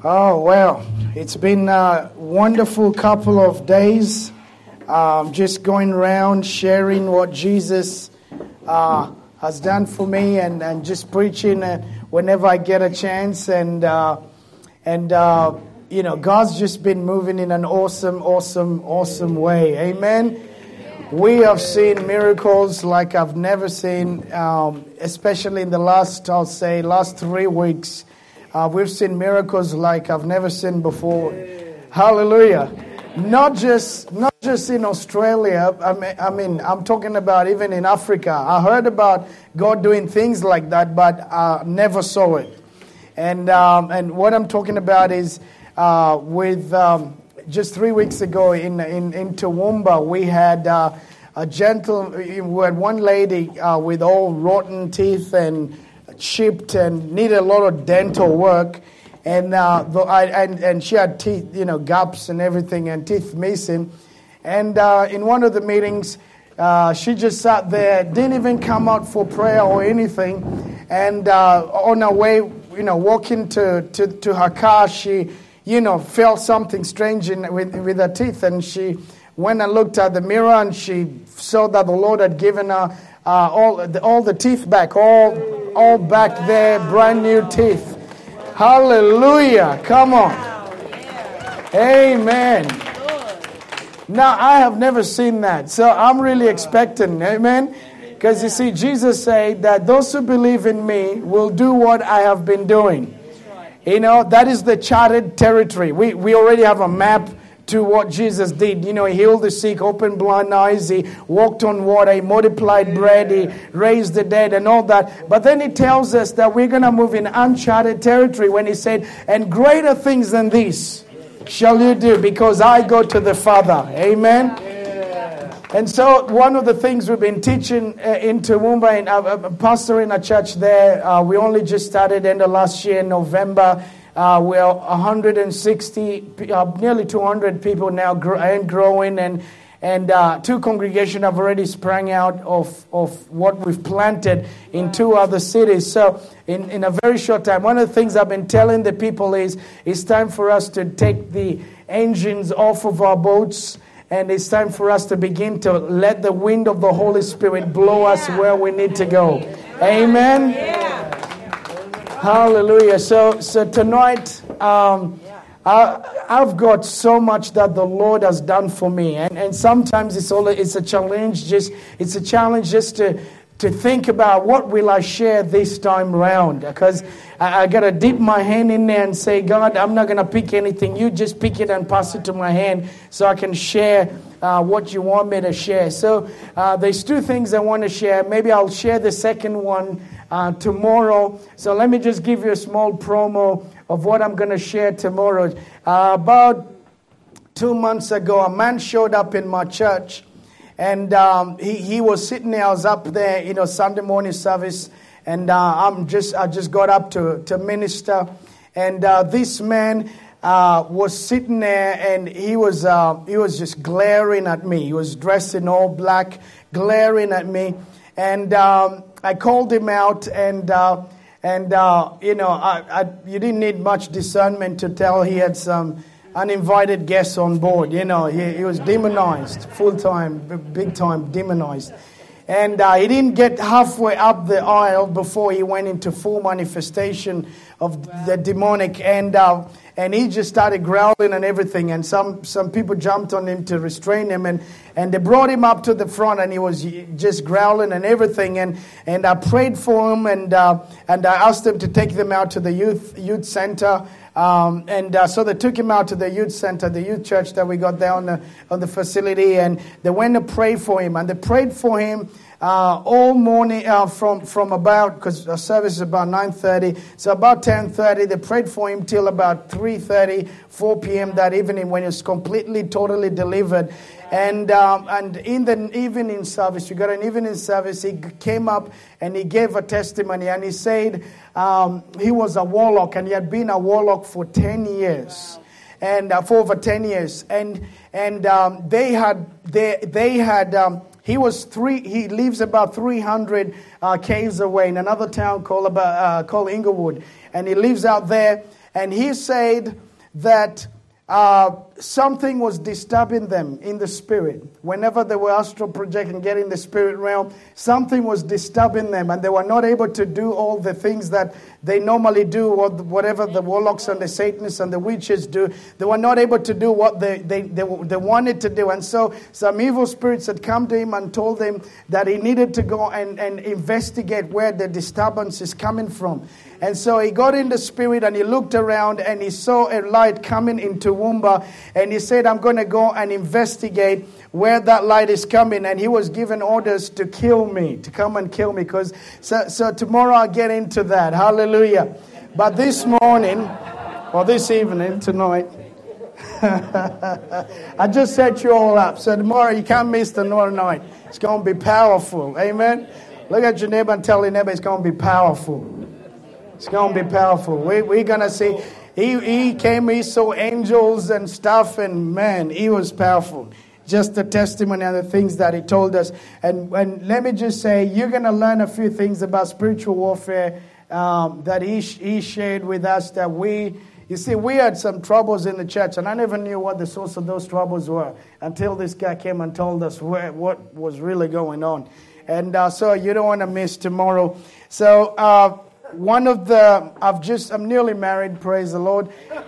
Oh, well, it's been a wonderful couple of days. Just going around sharing what Jesus has done for me and just preaching whenever I get a chance. And God's just been moving in an awesome way. Amen. We have seen miracles like I've never seen, especially in the last 3 weeks. We've seen miracles like I've never seen before. Hallelujah. Not just in Australia. I mean, I'm talking about even in Africa. I heard about God doing things like that, but I never saw it. And what I'm talking about is with just 3 weeks ago in Toowoomba, we had we had one lady with all rotten teeth and chipped and needed a lot of dental work, and she had teeth, gaps and everything, and teeth missing. And in one of the meetings, she just sat there, didn't even come out for prayer or anything. And on her way, walking to her car, she, felt something strange with her teeth, and she went and looked at the mirror, and she saw that the Lord had given her all the teeth back, all back there, brand new teeth. Hallelujah. Come on. Amen. Now, I have never seen that, so I'm really expecting. Amen. Because you see, Jesus said that those who believe in me will do what I have been doing. That is the charted territory. We already have a map to what Jesus did. He healed the sick, opened blind eyes, he walked on water, he multiplied bread, he raised the dead and all that. But then he tells us that we're going to move in uncharted territory when he said, and greater things than this shall you do, because I go to the Father. Amen. And so one of the things we've been teaching in Toowoomba, and I'm pastoring a church there. We only just started end of last year in November. We're 160, nearly 200 people now and growing, and 2 congregations have already sprang out of what we've planted in 2 other cities. So in a very short time, one of the things I've been telling the people is it's time for us to take the engines off of our boats, and it's time for us to begin to let the wind of the Holy Spirit blow us where we need to go. Amen. Hallelujah. So tonight, I've got so much that the Lord has done for me, and sometimes it's a challenge. It's a challenge just to think about what will I share this time round, because I got to dip my hand in there and say, God, I'm not going to pick anything. You just pick it and pass it to my hand so I can share what you want me to share. So there's 2 things I want to share. Maybe I'll share the second one tomorrow. So let me just give you a small promo of what I'm going to share tomorrow. About 2 months ago, a man showed up in my church, and he was sitting there. I was up there, Sunday morning service, and I just got up to minister, and this man was sitting there, and he was just glaring at me. He was dressed in all black, glaring at me, and I called him out, and you didn't need much discernment to tell he had some uninvited guests on board. He was demonized, full-time, big-time demonized. And he didn't get halfway up the aisle before he went into full manifestation of the demonic. And he just started growling and everything. And some people jumped on him to restrain him. And they brought him up to the front, and he was just growling and everything. And I prayed for him, and I asked them to take them out to the youth center. So they took him out to the youth center, the youth church that we got there on the facility, and they went to pray for him. And they prayed for him all morning from about, because our service is about 9:30, so about 10:30. They prayed for him till about 3:30, 4 p.m. that evening, when he was completely, totally delivered. And in the evening service, we got an evening service, he came up and he gave a testimony, and he said he was a warlock, and he had been a warlock for 10 years. And for over 10 years. And they had he lives about 300 k's away in another town called Inglewood. And he lives out there. And he said that something was disturbing them in the spirit. Whenever they were astral projecting, getting the spirit realm, something was disturbing them, and they were not able to do all the things that they normally do, or whatever the warlocks and the Satanists and the witches do. They were not able to do what they wanted to do. And so some evil spirits had come to him and told him that he needed to go and investigate where the disturbance is coming from. And so he got in the spirit and he looked around and he saw a light coming into Woomba, and he said, I'm going to go and investigate where that light is coming. And he was given orders to kill me, to come and kill me. So tomorrow I'll get into that. Hallelujah. But this morning, or this evening, tonight, I just set you all up. So tomorrow you can't miss tomorrow night. It's going to be powerful. Amen. Look at your neighbor and tell your neighbor it's going to be powerful. It's going to be powerful. We're going to see. He came, he saw angels and stuff, and man, he was powerful. Just the testimony and the things that he told us. And let me just say, you're going to learn a few things about spiritual warfare that he shared with us. That you see, we had some troubles in the church, and I never knew what the source of those troubles were until this guy came and told us what was really going on. And so you don't want to miss tomorrow. So I'm nearly married, praise the Lord.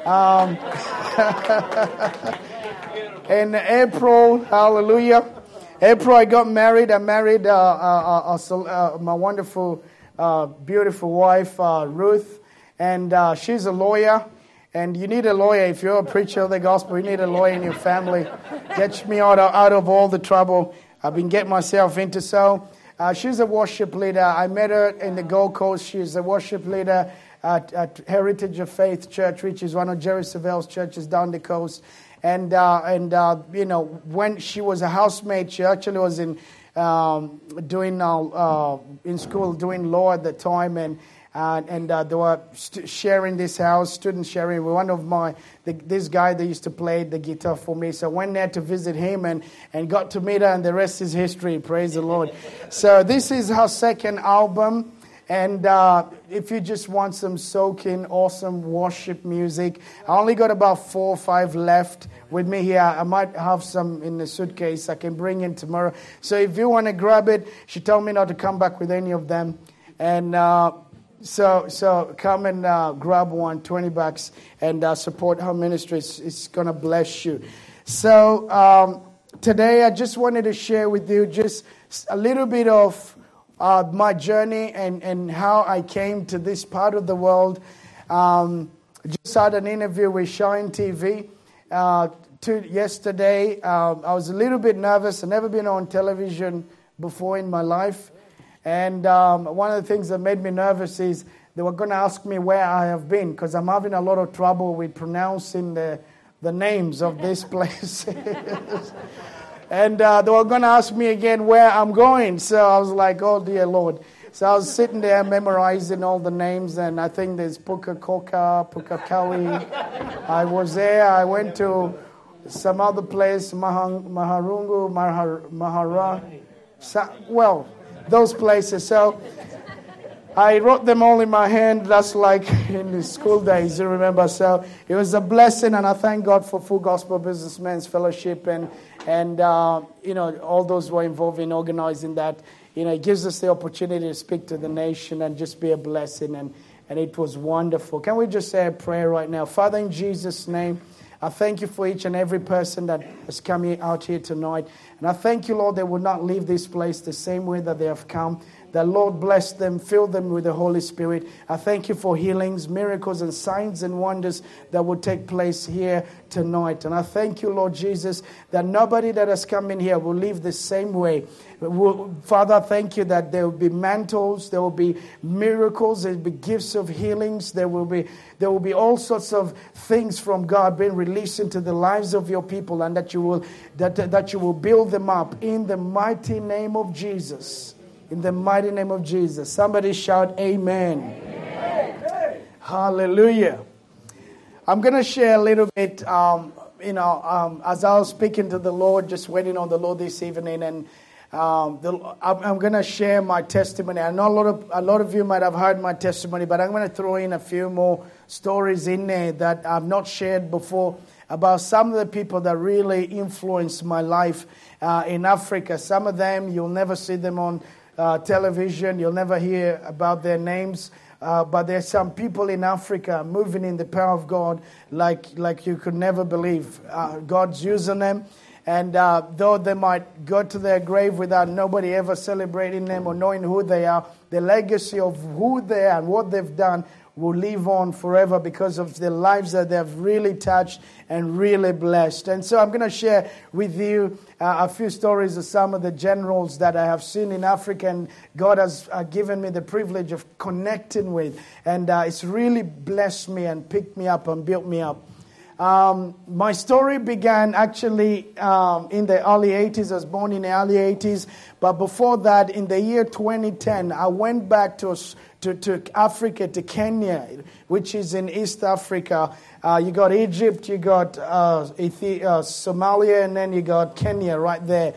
In April, hallelujah. April, I got married. I married my wonderful, beautiful wife, Ruth. And she's a lawyer. And you need a lawyer. If you're a preacher of the gospel, you need a lawyer in your family. Get me out of all the trouble I've been getting myself into. So she's a worship leader. I met her in the Gold Coast. She's a worship leader at Heritage of Faith Church, which is one of Jerry Savelle's churches down the coast. And when she was a housemate, she actually was in school doing law at the time, and they were sharing this house, students sharing. One of this guy that used to play the guitar for me, so I went there to visit him and got to meet her, and the rest is history. Praise the Lord. So this is her second album. And if you just want some soaking, awesome worship music, I only got about 4 or 5 left with me here. I might have some in the suitcase I can bring in tomorrow. So if you want to grab it, she told me not to come back with any of them. And so come and grab one, $20, and support her ministry. It's going to bless you. So today I just wanted to share with you just a little bit of my journey and how I came to this part of the world. Just had an interview with Shine TV yesterday. I was a little bit nervous. I've never been on television before in my life. And one of the things that made me nervous is they were going to ask me where I have been, because I'm having a lot of trouble with pronouncing the names of these places. And they were going to ask me again where I'm going. So I was like, oh, dear Lord. So I was sitting there memorizing all the names. And I think there's Pukekohe, Pukekohe. I was there. I went to some other place, Maharungu, Mahara. Well, those places. So I wrote them all in my hand. That's like in the school days, you remember. So it was a blessing. And I thank God for Full Gospel Businessmen's Fellowship and all those who are involved in organizing that. It gives us the opportunity to speak to the nation and just be a blessing. And it was wonderful. Can we just say a prayer right now? Father, in Jesus' name, I thank you for each and every person that has come out here tonight. And I thank you, Lord, they will not leave this place the same way that they have come. That, Lord, bless them, fill them with the Holy Spirit. I thank you for healings, miracles, and signs and wonders that will take place here tonight. And I thank you, Lord Jesus, that nobody that has come in here will leave the same way. Father, thank you that there will be mantles, there will be miracles, there will be gifts of healings, there will be all sorts of things from God being released into the lives of your people, and that you will build them up in the mighty name of Jesus. In the mighty name of Jesus. Somebody shout amen. Amen. Hallelujah. I'm going to share a little bit, as I was speaking to the Lord, just waiting on the Lord this evening. And I'm going to share my testimony. I know a lot of you might have heard my testimony, but I'm going to throw in a few more stories in there that I've not shared before about some of the people that really influenced my life in Africa. Some of them, you'll never see them on television. You'll never hear about their names. But there's some people in Africa moving in the power of God like you could never believe. God's using them. And though they might go to their grave without nobody ever celebrating them or knowing who they are, the legacy of who they are and what they've done will live on forever because of the lives that they've really touched and really blessed. And so I'm going to share with you a few stories of some of the generals that I have seen in Africa and God has given me the privilege of connecting with. And it's really blessed me and picked me up and built me up. My story began actually in the early 80s. I was born in the early 80s. But before that, in the year 2010, I went back to Africa, to Kenya, which is in East Africa. You got Egypt, you got Somalia, and then you got Kenya right there.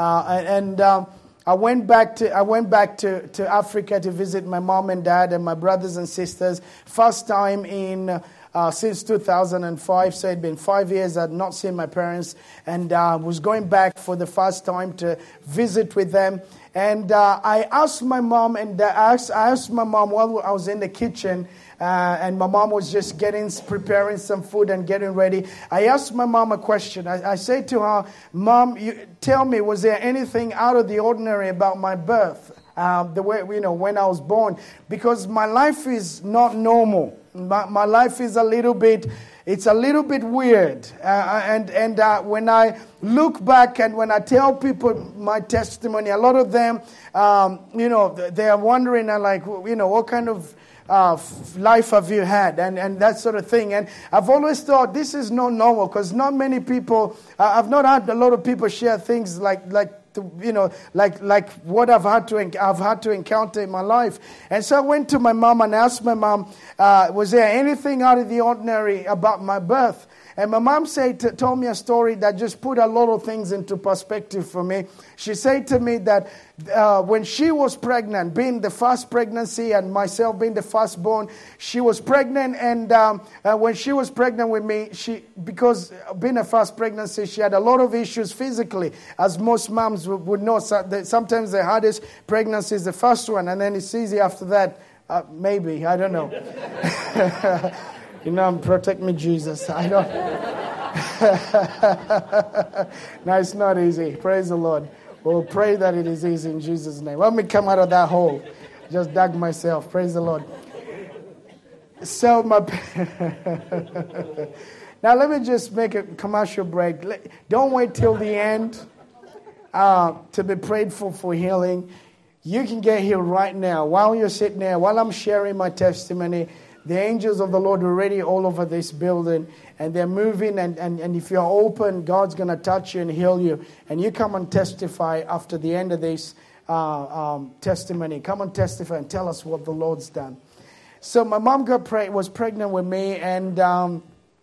I went back to Africa to visit my mom and dad and my brothers and sisters. First time in since 2005, so it'd been 5 years I'd not seen my parents, and was going back for the first time to visit with them. And I asked my mom, I asked my mom while I was in the kitchen, and my mom was just preparing some food and getting ready. I asked my mom a question. I said to her, "Mom, tell me, was there anything out of the ordinary about my birth? The way, when I was born, because my life is not normal. My life is a little bit weird. When I look back and when I tell people my testimony, a lot of them, they are wondering, what kind of life have you had and that sort of thing. And I've always thought this is not normal because not many people, I've not had a lot of people share things like what I've had to encounter in my life. And so I went to my mom and asked my mom, was there anything out of the ordinary about my birth? And my mom told me a story that just put a lot of things into perspective for me. She said to me that when she was pregnant, being the first pregnancy and myself being the firstborn, she was pregnant. And when she was pregnant with me, because being a first pregnancy, she had a lot of issues physically, as most moms would know. Sometimes the hardest pregnancy is the first one, and then it's easy after that. Maybe, I don't know. Protect me, Jesus. I don't. No, it's not easy. Praise the Lord. We'll pray that it is easy in Jesus' name. Let me come out of that hole. Just dug myself. Praise the Lord. So now let me just make a commercial break. Don't wait till the end to be prayed for healing. You can get healed right now while you're sitting there, while I'm sharing my testimony. The angels of the Lord are already all over this building, and they're moving, and if you're open, God's going to touch you and heal you. And you come and testify after the end of this testimony. Come and testify and tell us what the Lord's done. So my mom was pregnant with me, and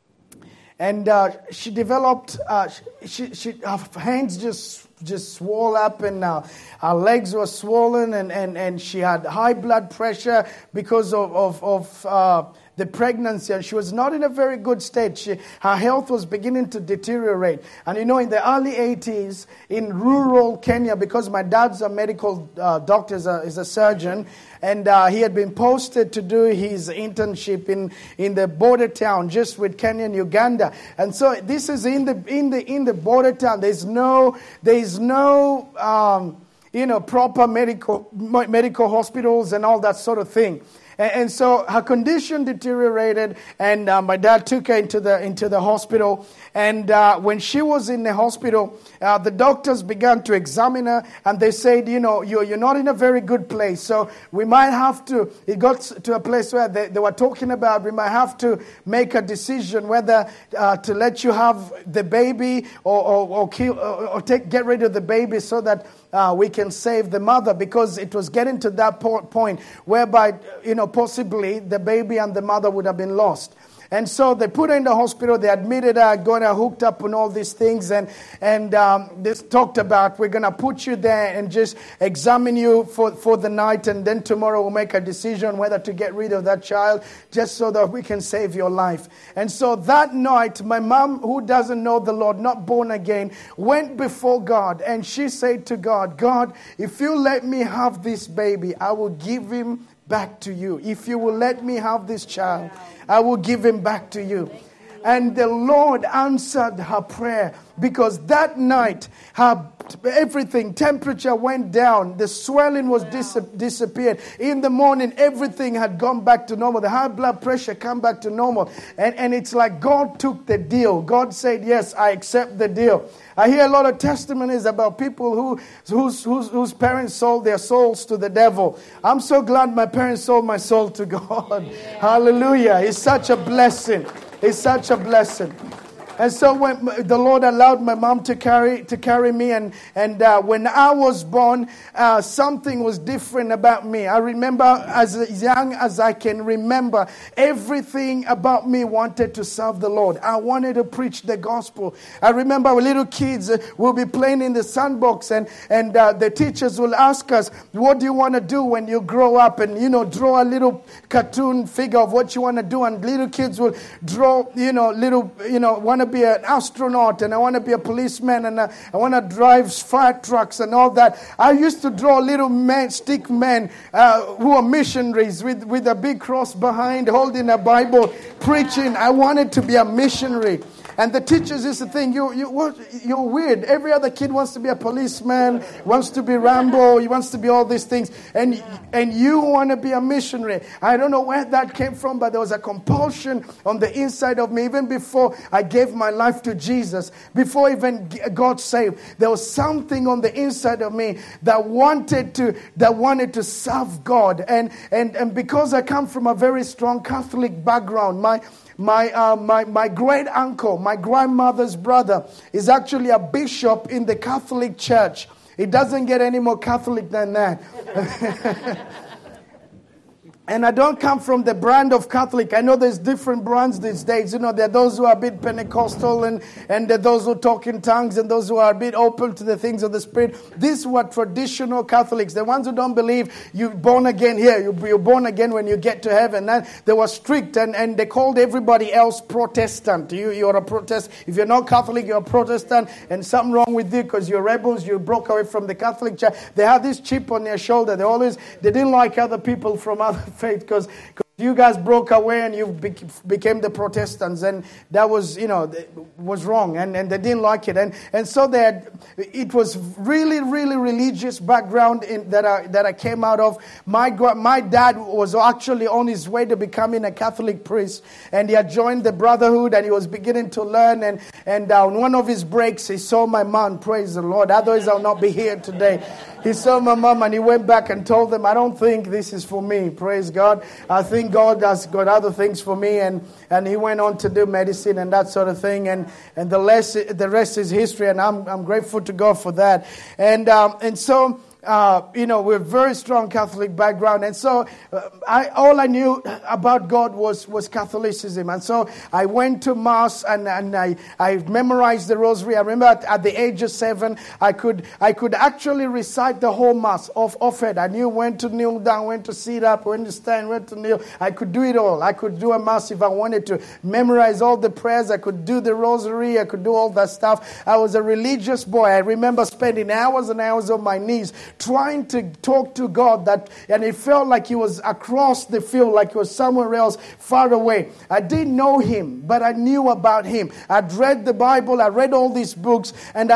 she developed, her hands just swole up, and her legs were swollen, and she had high blood pressure because of the pregnancy, and she was not in a very good state. Her health was beginning to deteriorate. And in the early 80s, in rural Kenya, because my dad's a medical doctor, is a surgeon, and he had been posted to do his internship in the border town just with Kenya and Uganda. And so this is in the border town. There's no proper medical hospitals and all that sort of thing. And so her condition deteriorated, and my dad took her into the hospital. And when she was in the hospital, the doctors began to examine her, and they said, you're not in a very good place. So we might have to. It got to a place where they were talking about we might have to make a decision whether to let you have the baby or get rid of the baby so that we can save the mother, because it was getting to that point whereby possibly the baby and the mother would have been lost. And so they put her in the hospital. They admitted her, got her hooked up on all these things. And they talked about, we're going to put you there and just examine you for the night. And then tomorrow we'll make a decision whether to get rid of that child just so that we can save your life. And so that night, my mom, who doesn't know the Lord, not born again, went before God. And she said to God, God, if you let me have this baby, I will give him back to you. If you will let me have this child, I will give him back to you. And the Lord answered her prayer, because that night her everything, temperature went down, the swelling was disappeared. In the morning, everything had gone back to normal. The high blood pressure come back to normal. And it's like God took the deal. God said, yes, I accept the deal. I hear a lot of testimonies about people whose parents sold their souls to the devil. I'm so glad my parents sold my soul to God. Yeah. Hallelujah. It's such a blessing. It's such a blessing. And so when the Lord allowed my mom to carry me, and when I was born, something was different about me. I remember, as young as I can remember, everything about me wanted to serve the Lord. I wanted to preach the gospel. I remember little kids will be playing in the sandbox, and the teachers will ask us, what do you want to do when you grow up? And, draw a little cartoon figure of what you want to do. And little kids will draw, want to be an astronaut, and I want to be a policeman, and I want to drive fire trucks and all that. I used to draw little stick men who are missionaries with a big cross behind, holding a Bible, preaching. I wanted to be a missionary. And the teachers used to think, you're weird. Every other kid wants to be a policeman, wants to be Rambo, he wants to be all these things. And you want to be a missionary. I don't know where that came from, but there was a compulsion on the inside of me. Even before I gave my life to Jesus, before even got saved, there was something on the inside of me that wanted to serve God. And because I come from a very strong Catholic background, my great uncle, my grandmother's brother, is actually a bishop in the Catholic Church. It doesn't get any more Catholic than that. And I don't come from the brand of Catholic. I know there's different brands these days. There are those who are a bit Pentecostal, and there are those who talk in tongues, and those who are a bit open to the things of the Spirit. These were traditional Catholics. The ones who don't believe you're born again here. You're born again when you get to heaven. And they were strict, and they called everybody else Protestant. You're a Protestant. If you're not Catholic, you're a Protestant, and something wrong with you because you're rebels. You broke away from the Catholic Church. They had this chip on their shoulder. They didn't like other people from other faith, because you guys broke away and you became the Protestants, and that was was wrong, and they didn't like it, and so it was really, really religious background that I came out of. My dad was actually on his way to becoming a Catholic priest, and he had joined the Brotherhood, and he was beginning to learn, and on one of his breaks he saw my mom. Praise the Lord, otherwise I'll not be here today. He saw my mom, and he went back and told them, I don't think this is for me. Praise God. I think God has got other things for me. And he went on to do medicine and that sort of thing. And the rest is history. And I'm grateful to God for that. And so we're very strong Catholic background, and so all I knew about God was Catholicism, and so I went to Mass and I memorized the Rosary. I remember at the age of 7, I could actually recite the whole Mass off head. I knew when to kneel down, when to sit up, when to stand, when to kneel. I could do it all. I could do a Mass if I wanted to. Memorize all the prayers. I could do the Rosary. I could do all that stuff. I was a religious boy. I remember spending hours and hours on my knees trying to talk to God, and it felt like he was across the field, like he was somewhere else, far away. I didn't know him, but I knew about him. I'd read the Bible, I read all these books, and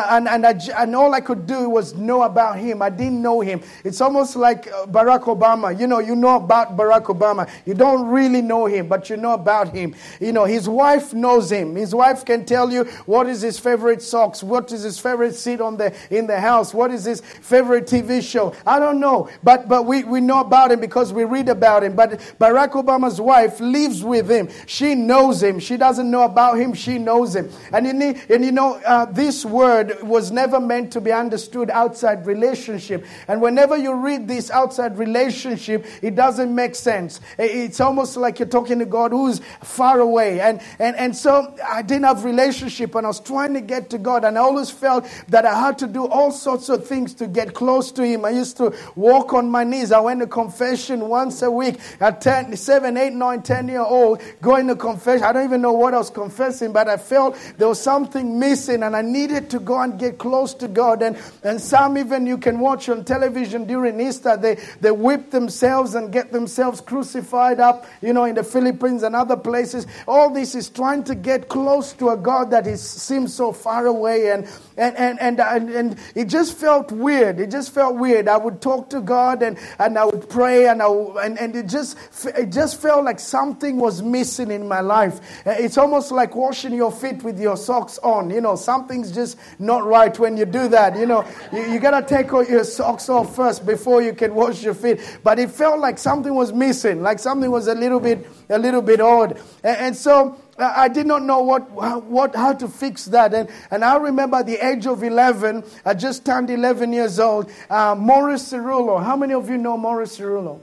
all I could do was know about him. I didn't know him. It's almost like Barack Obama. You know about Barack Obama. You don't really know him, but you know about him. His wife knows him. His wife can tell you what is his favorite socks, what is his favorite seat in the house, what is his favorite TV TV show. I don't know. But we know about him because we read about him. But Barack Obama's wife lives with him. She knows him. She doesn't know about him. She knows him. And this word was never meant to be understood outside relationship. And whenever you read this outside relationship, it doesn't make sense. It's almost like you're talking to God who's far away. And so I didn't have relationship, and I was trying to get to God, and I always felt that I had to do all sorts of things to get close to Him. I used to walk on my knees. I went to confession once a week at 7, 8, 9, 10-year-old, going to confession. I don't even know what I was confessing, but I felt there was something missing, and I needed to go and get close to God. And some even you can watch on television during Easter, they whip themselves and get themselves crucified up, in the Philippines and other places. All this is trying to get close to a God that seems so far away, and it just felt weird. It just felt weird. I would talk to God and I would pray, and it just felt like something was missing in my life. It's almost like washing your feet with your socks on. Something's just not right when you do that. You gotta take all your socks off first before you can wash your feet. But it felt like something was missing, like something was a little bit odd, and so I did not know how to fix that. And I remember at the age of 11, I just turned 11 years old, Morris Cerullo. How many of you know Morris Cerullo?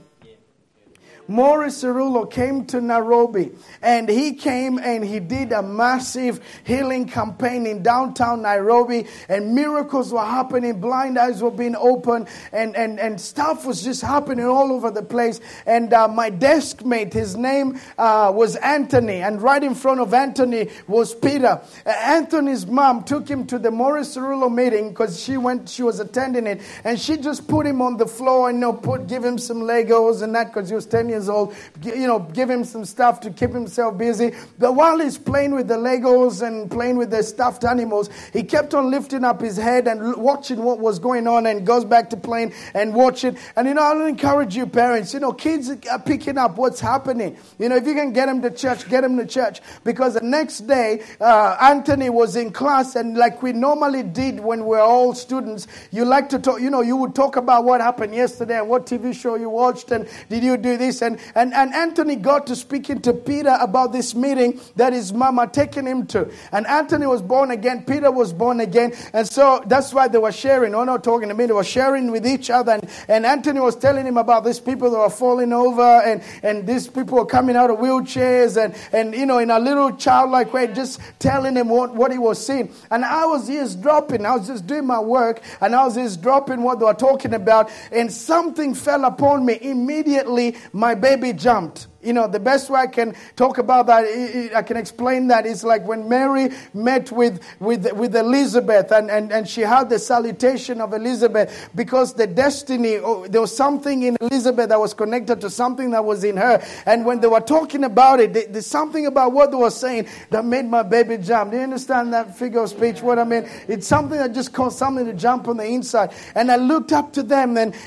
Morris Cerullo came to Nairobi, and he came and he did a massive healing campaign in downtown Nairobi, and miracles were happening, blind eyes were being opened, and stuff was just happening all over the place. And my desk mate, his name was Anthony, and right in front of Anthony was Peter. Anthony's mom took him to the Morris Cerullo meeting because she was attending it, and she just put him on the floor and give him some Legos and that, because he was 10 years old, give him some stuff to keep himself busy. But while he's playing with the Legos and playing with the stuffed animals, he kept on lifting up his head and watching what was going on, and goes back to playing and watching. And I'll encourage you parents, kids are picking up what's happening. If you can get them to church, get them to church. Because the next day, Anthony was in class, and like we normally did when we're all students, you like to talk, you would talk about what happened yesterday and what TV show you watched, and did you do this? And Anthony got to speaking to Peter about this meeting that his mama taken him to. And Anthony was born again. Peter was born again. And so that's why they were sharing. Or not talking to me. They were sharing with each other. And Anthony was telling him about these people that were falling over. And these people were coming out of wheelchairs. And in a little childlike way, just telling him what he was seeing. And I was eavesdropping. I was just doing my work. And I was eavesdropping what they were talking about. And something fell upon me. Immediately, my baby jumped. The best way I can talk about that, I can explain that, is like when Mary met with Elizabeth, and she had the salutation of Elizabeth, because the destiny, there was something in Elizabeth that was connected to something that was in her. And when they were talking about it, there's something about what they were saying that made my baby jump. Do you understand that figure of speech? What I mean? It's something that just caused something to jump on the inside. And I looked up to them, and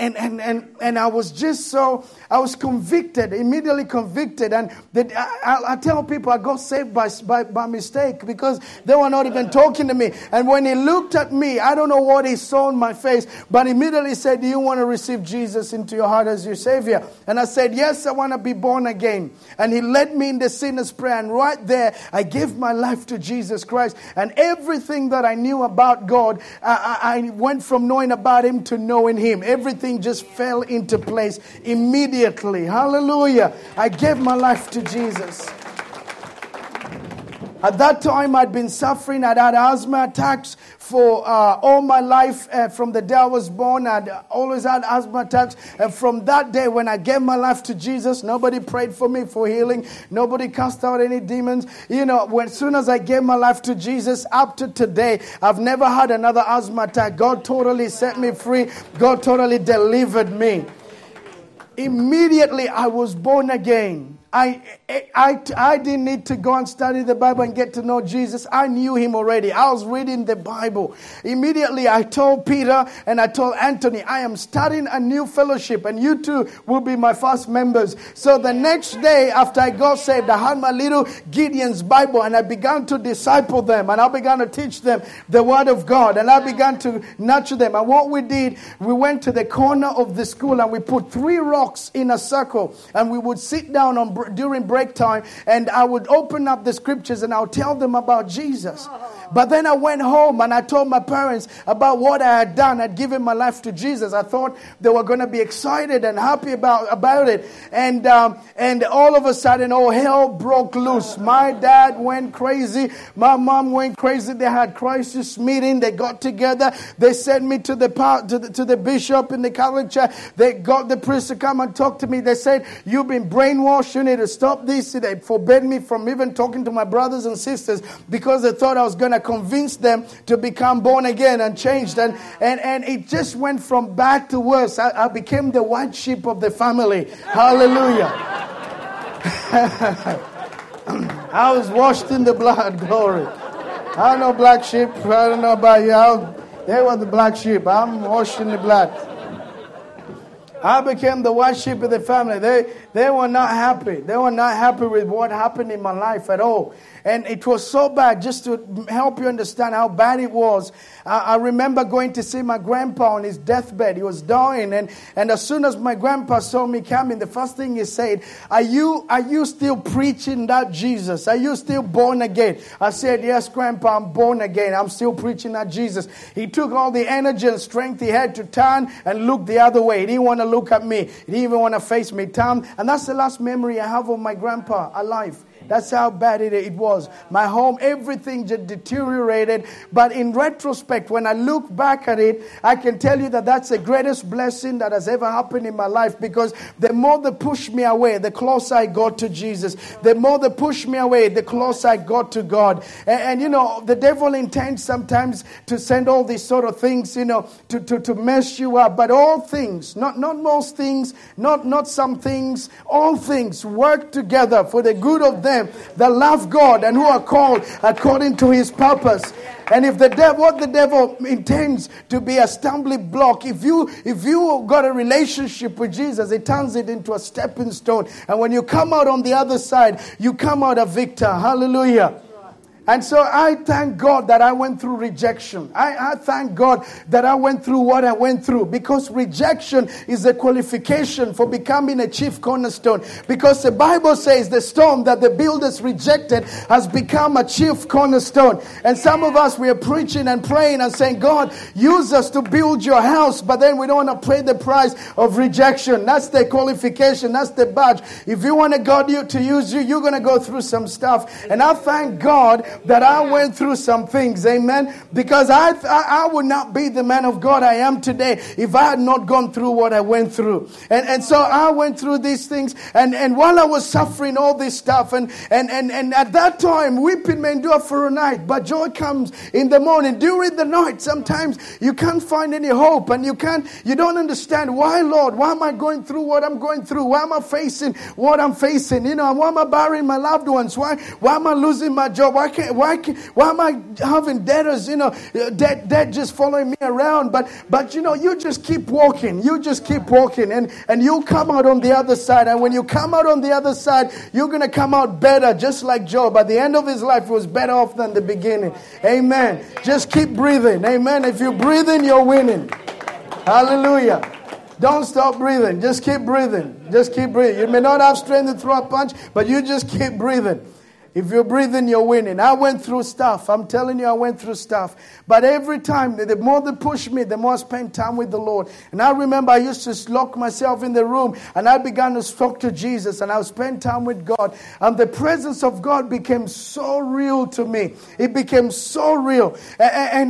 I was just I was convicted, immediately convicted. And I tell people I got saved by mistake, because they were not even talking to me. And when he looked at me, I don't know what he saw in my face, but immediately said, "Do you want to receive Jesus into your heart as your Savior?" And I said, "Yes, I want to be born again." And he led me in the sinner's prayer. And right there, I gave my life to Jesus Christ. And everything that I knew about God, I went from knowing about Him to knowing Him. Everything just fell into place immediately. Hallelujah. I gave my life to Jesus. At that time, I'd been suffering. I'd had asthma attacks for all my life. From the day I was born, I'd always had asthma attacks. And from that day, when I gave my life to Jesus, nobody prayed for me for healing. Nobody cast out any demons. As soon as I gave my life to Jesus, up to today, I've never had another asthma attack. God totally set me free. God totally delivered me. Immediately, I was born again. I didn't need to go and study the Bible and get to know Jesus. I knew him already. I was reading the Bible. Immediately I told Peter and I told Anthony, I am starting a new fellowship and you two will be my first members. So the next day after I got saved, I had my little Gideon's Bible and I began to disciple them and I began to teach them the Word of God and I began to nurture them. And what we did, we went to the corner of the school and we put 3 rocks in a circle and we would sit down during break time and I would open up the scriptures and I'll tell them about Jesus. But then I went home and I told my parents about what I had done. I'd given my life to Jesus. I thought they were going to be excited and happy about it. And all of a sudden, hell broke loose. My dad went crazy. My mom went crazy. They had crisis meeting. They got together. They sent me to the bishop in the Catholic Church. They got the priest to come and talk to me. They said, you've been brainwashed. You need to stop this. They forbade me from even talking to my brothers and sisters because they thought I was going to convince them to become born again and changed. And it just went from bad to worse. I became the white sheep of the family. Hallelujah. I was washed in the blood. Glory. I don't know black sheep. I don't know about you. They were the black sheep. I'm washed in the blood. I became the white sheep of the family. They were not happy. They were not happy with what happened in my life at all. And it was so bad, just to help you understand how bad it was. I remember going to see my grandpa on his deathbed. He was dying. And as soon as my grandpa saw me coming, the first thing he said, are you still preaching that Jesus? Are you still born again? I said, yes, Grandpa, I'm born again. I'm still preaching that Jesus. He took all the energy and strength he had to turn and look the other way. He didn't want to look at me. He didn't even want to face me. And that's the last memory I have of my grandpa alive. That's how bad it was. My home, everything just deteriorated. But in retrospect, when I look back at it, I can tell you that that's the greatest blessing that has ever happened in my life. Because the more they pushed me away, the closer I got to Jesus. The more they pushed me away, the closer I got to God. And you know, the devil intends sometimes to send all these sort of things, you know, to mess you up. But all things, not most things, not some things, all things work together for the good of them that love God and who are called according to his purpose. And if what the devil intends to be a stumbling block, if you got a relationship with Jesus, it turns it into a stepping stone. And when you come out on the other side, you come out a victor. Hallelujah. And so I thank God that I went through rejection. I thank God that I went through what I went through, because rejection is a qualification for becoming a chief cornerstone. Because the Bible says the stone that the builders rejected has become a chief cornerstone. And some of us, we are preaching and praying and saying, God, use us to build your house. But then we don't want to pay the price of rejection. That's the qualification. That's the badge. If you want God to use you, you're going to go through some stuff. And I thank God that I went through some things, amen, because I would not be the man of God I am today if I had not gone through what I went through. And so I went through these things, and while I was suffering all this stuff, and at that time, weeping may endure for a night, but joy comes in the morning. During the night, sometimes you can't find any hope, and you don't understand why, Lord, why am I going through what I'm going through? Why am I facing what I'm facing? You know, why am I burying my loved ones? Why am I losing my job? Why am I having debtors, you know, debt just following me around? But you know, you just keep walking. You just keep walking, and you'll come out on the other side. And when you come out on the other side, you're going to come out better, just like Job. At the end of his life, he was better off than the beginning. Amen. Just keep breathing. Amen. If you're breathing, you're winning. Hallelujah. Don't stop breathing. Just keep breathing. Just keep breathing. You may not have strength to throw a punch, but you just keep breathing. If you're breathing, you're winning. I went through stuff. I'm telling you, I went through stuff. But every time, the more they pushed me, the more I spent time with the Lord. And I remember I used to lock myself in the room, and I began to talk to Jesus, and I would spend time with God. And the presence of God became so real to me. It became so real. And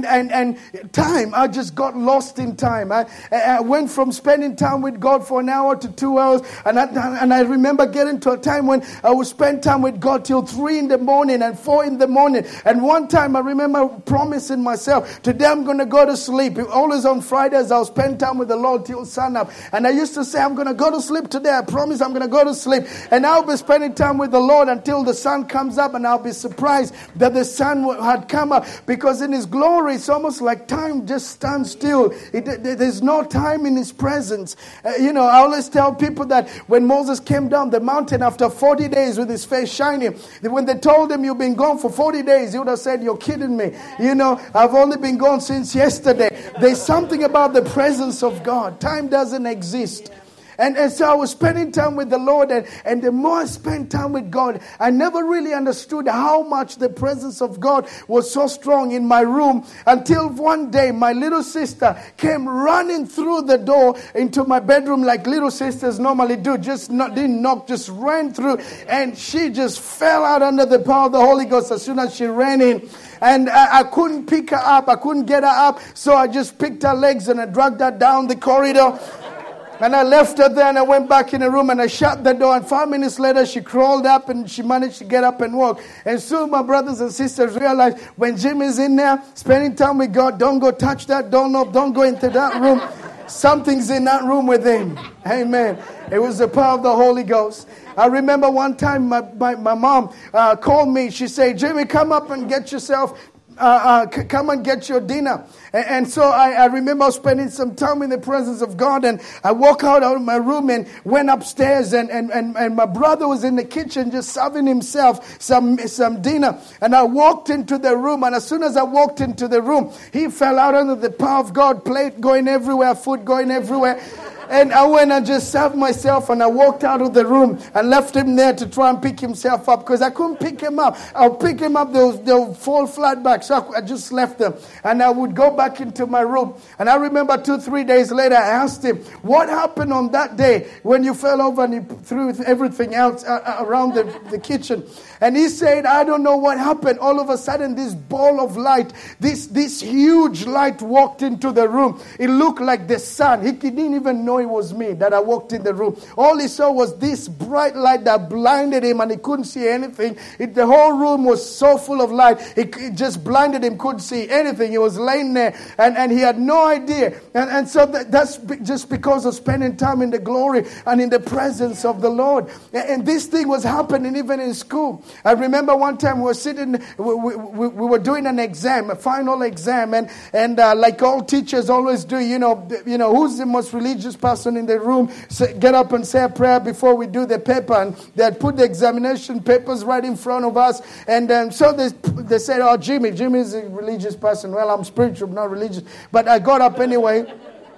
time, I just got lost in time. I went from spending time with God for an hour to 2 hours. And I remember getting to a time when I would spend time with God till 3 3 in the morning and 4 in the morning. And one time I remember promising myself, today I'm going to go to sleep. Always on Fridays I'll spend time with the Lord till sun up. And I used to say, I'm going to go to sleep today. I promise I'm going to go to sleep. And I'll be spending time with the Lord until the sun comes up, and I'll be surprised that the sun had come up, because in His glory it's almost like time just stands still. There's no time in His presence. I always tell people that when Moses came down the mountain after 40 days with his face shining, when they told him you've been gone for 40 days, he would have said, you're kidding me. I've only been gone since yesterday. There's something about the presence of God. Time doesn't exist. And so I was spending time with the Lord, and the more I spent time with God, I never really understood how much the presence of God was so strong in my room, until one day my little sister came running through the door into my bedroom like little sisters normally do. Didn't knock, just ran through, and she just fell out under the power of the Holy Ghost as soon as she ran in. And I couldn't pick her up. I couldn't get her up. So I just picked her legs and I dragged her down the corridor. And I left her there, and I went back in the room and I shut the door. And 5 minutes later, she crawled up and she managed to get up and walk. And soon my brothers and sisters realized, when Jim is in there spending time with God, don't go touch that doorknob, don't go into that room. Something's in that room with him. Amen. It was the power of the Holy Ghost. I remember one time my mom called me. She said, Jimmy, come up and get yourself come and get your dinner. And so I remember spending some time in the presence of God, and I walked out of my room and went upstairs, and my brother was in the kitchen just serving himself some dinner. And I walked into the room, and as soon as I walked into the room, he fell out under the power of God, plate going everywhere, food going everywhere. And I went and just served myself, and I walked out of the room and left him there to try and pick himself up, because I couldn't pick him up. I'll pick him up, they'll fall flat back. So I just left them, and I would go back into my room. And I remember 2-3 days later, I asked him, what happened on that day when you fell over and you threw everything out around the kitchen? And he said, I don't know what happened. All of a sudden, this ball of light, this huge light walked into the room. It looked like the sun. He didn't even know it was me that I walked in the room. All he saw was this bright light that blinded him, and he couldn't see anything. The whole room was so full of light. It just blinded him, couldn't see anything. He was laying there, and he had no idea. And so that's just because of spending time in the glory and in the presence of the Lord. And this thing was happening even in school. I remember one time we were sitting, we were doing an exam, a final exam, and like all teachers always do, who's the most religious person in the room? Get up and say a prayer before we do the paper, and they'd put the examination papers right in front of us, and so they said, oh, Jimmy is a religious person. Well, I'm spiritual, not religious, but I got up anyway.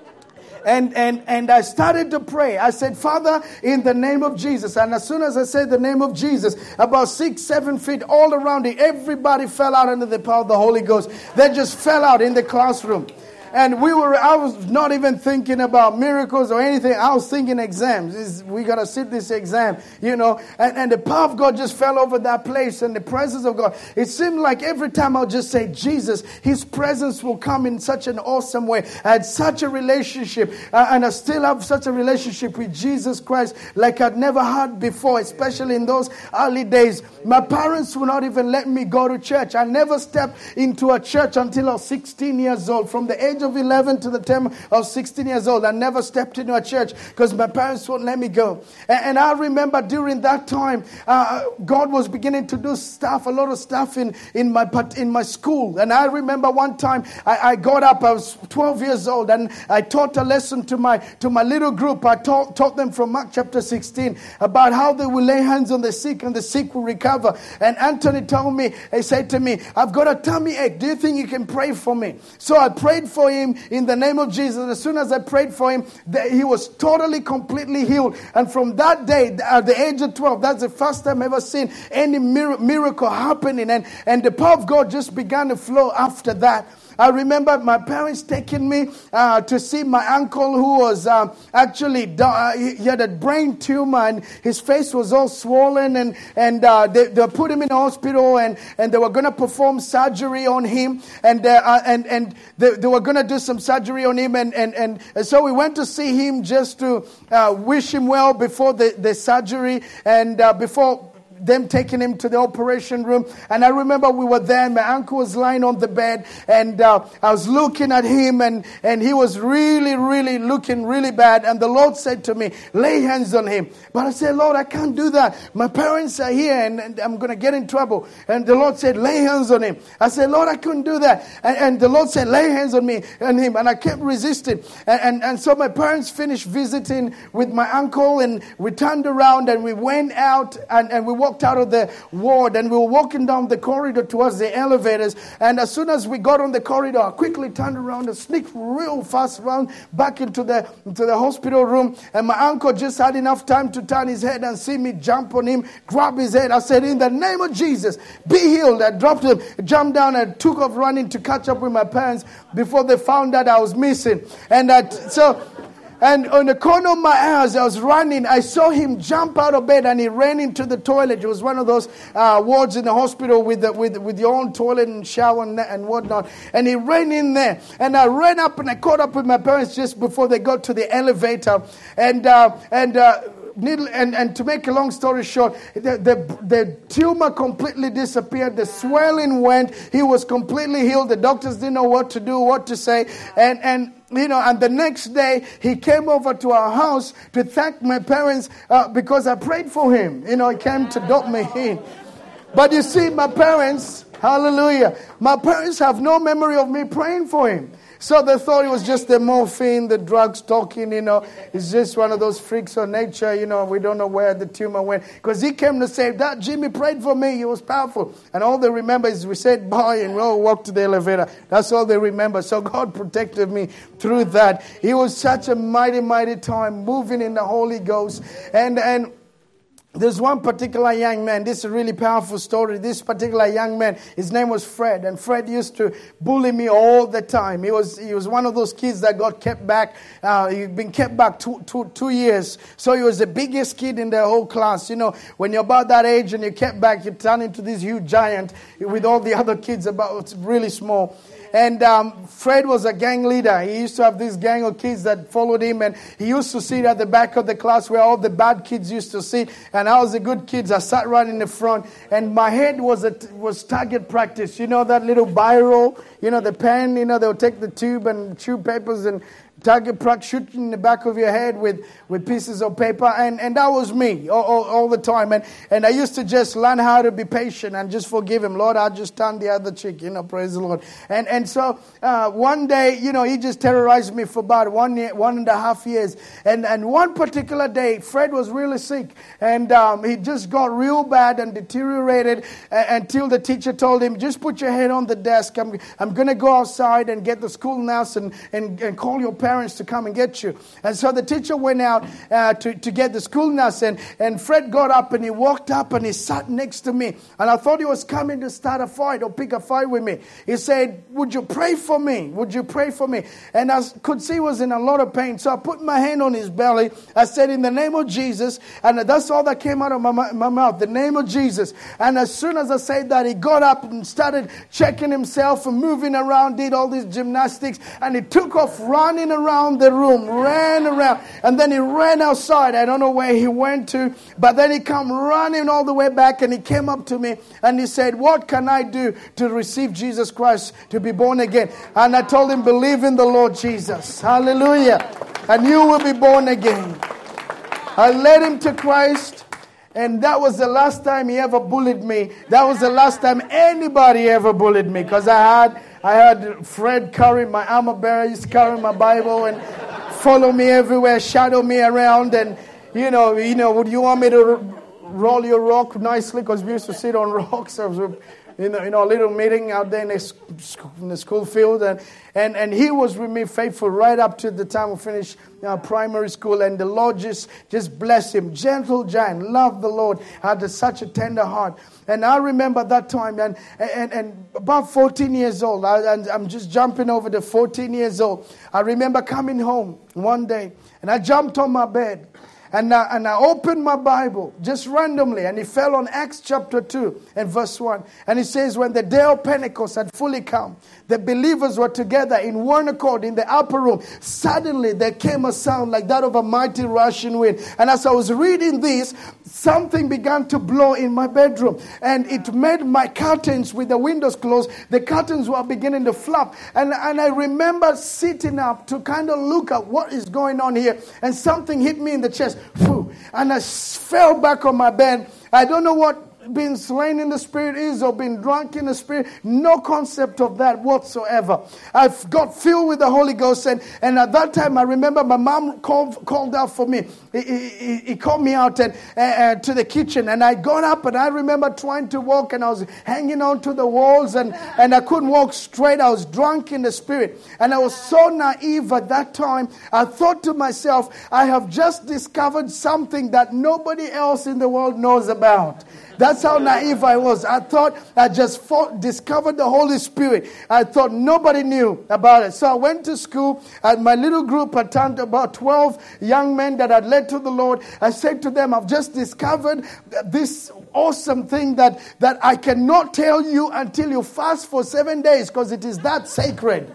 And I started to pray. I said, Father, in the name of Jesus. And as soon as I said the name of Jesus, about 6-7 feet all around it, everybody fell out under the power of the Holy Ghost. They just fell out in the classroom. And I was not even thinking about miracles or anything. I was thinking exams. We got to sit this exam, And the power of God just fell over that place, and the presence of God. It seemed like every time I'll just say Jesus, His presence will come in such an awesome way. I had such a relationship, and I still have such a relationship with Jesus Christ like I'd never had before, especially in those early days. My parents would not even let me go to church. I never stepped into a church until I was 16 years old. From the age of 11 to the time I was 16 years old, I never stepped into a church because my parents wouldn't let me go. And I remember during that time, God was beginning to do a lot of stuff in my school. And I remember one time I got up, I was 12 years old, and I taught a lesson to my little group. I taught them from Mark chapter 16 about how they will lay hands on the sick and the sick will recover. And Anthony he said to me, I've got a tummy ache. Do you think you can pray for me? So I prayed for him in the name of Jesus. And as soon as I prayed for him, he was totally, completely healed. And from that day, at the age of 12, that's the first time I've ever seen any miracle happening. And the power of God just began to flow after that. I remember my parents taking me to see my uncle who was actually, he had a brain tumor and his face was all swollen, and they put him in the hospital, and they were going to perform surgery on him, and they were going to do some surgery on him, and so we went to see him just to wish him well before the surgery, and before them taking him to the operation room. And I remember we were there, and my uncle was lying on the bed, and I was looking at him, and he was really, really looking really bad. And the Lord said to me, lay hands on him. But I said, Lord, I can't do that. My parents are here, and I'm going to get in trouble. And the Lord said, lay hands on him. I said, Lord, I couldn't do that. And the Lord said, lay hands on me and him. And I kept resisting. And so my parents finished visiting with my uncle, and we turned around and we went out and we walked out of the ward, and we were walking down the corridor towards the elevators. And as soon as we got on the corridor, I quickly turned around and sneaked real fast around back into the hospital room. And my uncle just had enough time to turn his head and see me jump on him, grab his head. I said, in the name of Jesus, be healed. I dropped him, jumped down, and took off running to catch up with my parents before they found out I was missing. And on the corner of my eye, as I was running, I saw him jump out of bed, and he ran into the toilet. It was one of those wards in the hospital with your own toilet and shower and whatnot. And he ran in there. And I ran up and I caught up with my parents just before they got to the elevator. And to make a long story short, the tumor completely disappeared. The swelling went. He was completely healed. The doctors didn't know what to do, what to say. And the next day, he came over to our house to thank my parents because I prayed for him. He came to adopt me in. But you see, my parents, hallelujah, my parents have no memory of me praying for him. So they thought it was just the morphine, the drugs talking, It's just one of those freaks of nature, We don't know where the tumor went. Because he came to say, Dad, Jimmy prayed for me. He was powerful. And all they remember is we said bye and we all walked to the elevator. That's all they remember. So God protected me through that. It was such a mighty, mighty time moving in the Holy Ghost. And there's one particular young man. This is a really powerful story. This particular young man, his name was Fred. And Fred used to bully me all the time. He was one of those kids that got kept back. He'd been kept back 2 years. So he was the biggest kid in the whole class. When you're about that age and you're kept back, you turn into this huge giant with all the other kids about really small. And Fred was a gang leader. He used to have this gang of kids that followed him, and he used to sit at the back of the class where all the bad kids used to sit, and I was the good kids. I sat right in the front, and my head was target practice. That little biro, the pen, they'll take the tube and chew papers and target practice, shoot in the back of your head with pieces of paper, and that was me all the time. And I used to just learn how to be patient and just forgive him. Lord, I'll just turn the other cheek, praise the Lord. And so one day, he just terrorized me for about 1.5 years. And one particular day, Fred was really sick, and he just got real bad and deteriorated until the teacher told him, just put your head on the desk. I'm going to go outside and get the school nurse and call your parents to come and get you. And so the teacher went out to get the school nurse, and Fred got up and he walked up and he sat next to me. And I thought he was coming to start a fight or pick a fight with me. He said, would you pray for me? Would you pray for me? And I could see he was in a lot of pain. So I put my hand on his belly. I said, in the name of Jesus. And that's all that came out of my mouth, the name of Jesus. And as soon as I said that, he got up and started checking himself and moving around, did all these gymnastics. And he took off running around the room, ran around. And then he ran outside. I don't know where he went to. But then he came running all the way back, and he came up to me and he said, what can I do to receive Jesus Christ, to be born again? And I told him, believe in the Lord Jesus. Hallelujah. And you will be born again. I led him to Christ. And that was the last time he ever bullied me. That was the last time anybody ever bullied me. Because I had Fred carrying my armor bearer, used to carry my Bible and follow me everywhere, shadow me around. And, would you want me to roll your rock nicely? Because we used to sit on rocks. A little meeting out there in the school field. And he was with me faithful right up to the time we finished primary school. And the Lord just blessed him. Gentle giant, loved the Lord, had such a tender heart. And I remember that time, and about 14 years old, I'm just jumping over to 14 years old. I remember coming home one day, and I jumped on my bed. And I opened my Bible just randomly, and it fell on Acts chapter 2 and verse 1. And it says, when the day of Pentecost had fully come, the believers were together in one accord in the upper room. Suddenly there came a sound like that of a mighty rushing wind. And as I was reading this, something began to blow in my bedroom. And it made my curtains with the windows closed. The curtains were beginning to flap. And I remember sitting up to kind of look at what is going on here. And something hit me in the chest. And I fell back on my bed. I don't know what being slain in the Spirit is or being drunk in the Spirit. No concept of that whatsoever. I've got filled with the Holy Ghost. And at that time, I remember my mom called out for me. He called me out to the kitchen. And I got up and I remember trying to walk. And I was hanging on to the walls. And I couldn't walk straight. I was drunk in the Spirit. And I was so naive at that time. I thought to myself, I have just discovered something that nobody else in the world knows about. That's how naive I was. I thought I just discovered the Holy Spirit. I thought nobody knew about it. So I went to school, and my little group had turned about 12 young men that had led to the Lord. I said to them, I've just discovered this awesome thing that I cannot tell you until you fast for 7 days, because it is that sacred.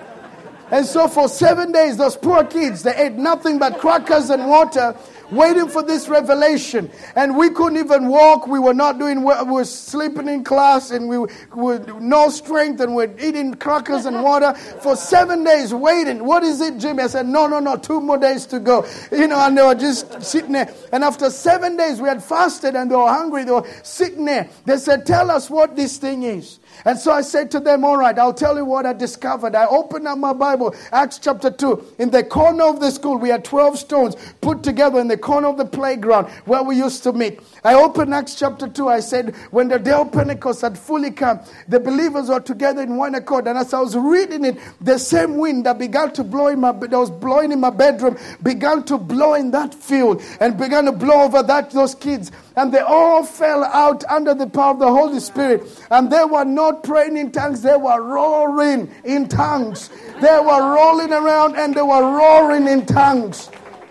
And so for 7 days, those poor kids, they ate nothing but crackers and water, waiting for this revelation. And we couldn't even walk. We were not doing well. We were sleeping in class, and we were no strength, and we're eating crackers and water for 7 days waiting. What is it, Jimmy? I said, no, 2 more days to go. And they were just sitting there. And after 7 days, we had fasted, and they were hungry. They were sitting there. They said, tell us what this thing is. And so I said to them, all right, I'll tell you what I discovered. I opened up my Bible, Acts chapter 2. In the corner of the school, we had 12 stones put together in the corner of the playground where we used to meet. I opened Acts chapter 2. I said, when the day of Pentecost had fully come, the believers were together in one accord. And as I was reading it, the same wind that began to blow that was blowing in my bedroom began to blow in that field and began to blow over those kids. And they all fell out under the power of the Holy Spirit. And they were not praying in tongues. They were roaring in tongues. They were rolling around and they were roaring in tongues.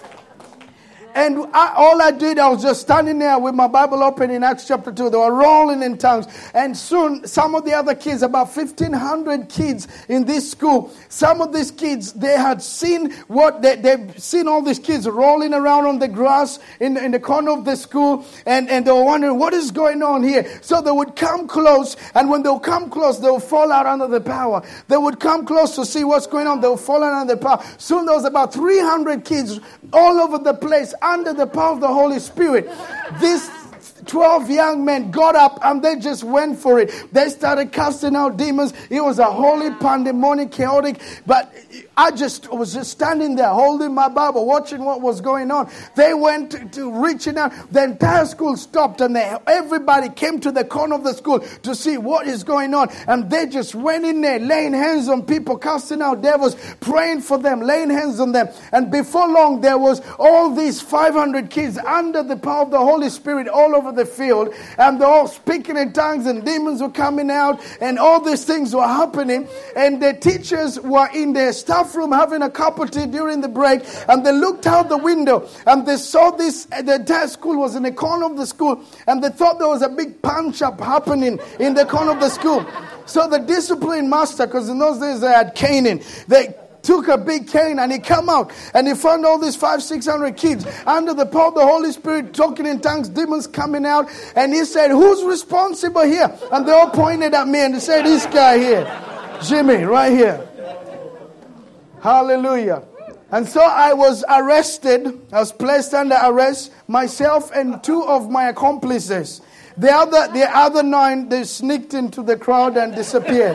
And all I did, I was just standing there with my Bible open in Acts chapter 2. They were rolling in tongues. And soon, some of the other kids, about 1,500 kids in this school, some of these kids, they had seen they've seen all these kids rolling around on the grass in the corner of the school. And they were wondering, what is going on here? So they would come close. And when they would come close, they would fall out under the power. They would come close to see what's going on. They would fall out under the power. Soon there was about 300 kids all over the place, under the power of the Holy Spirit. These 12 young men got up and they just went for it. They started casting out demons. It was a holy pandemonic, chaotic, but I was just standing there holding my Bible, watching what was going on. They went to reaching out. The entire school stopped and everybody came to the corner of the school to see what is going on. And they just went in there, laying hands on people, casting out devils, praying for them, laying hands on them. And before long, there was all these 500 kids under the power of the Holy Spirit all over the field. And they're all speaking in tongues and demons were coming out and all these things were happening. And the teachers were in their staff room having a cup of tea during the break, and they looked out the window and they saw this. The entire school was in the corner of the school, and they thought there was a big punch up happening in the corner of the school. So the discipline master, because in those days they had caning, they took a big cane and he came out and he found all these 500-600 kids under the power of the Holy Spirit talking in tongues, demons coming out, and he said, who's responsible here? And they all pointed at me and they said, this guy here, Jimmy, right here. Hallelujah. And so I was arrested. I was placed under arrest, myself and 2 of my accomplices. The other 9, they sneaked into the crowd and disappeared.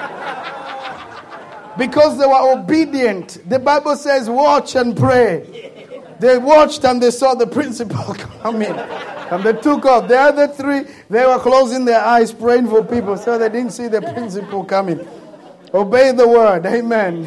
Because they were obedient. The Bible says, watch and pray. They watched and they saw the principal come in. And they took off. The other 3, they were closing their eyes, praying for people, so they didn't see the principal coming. Obey the word. Amen.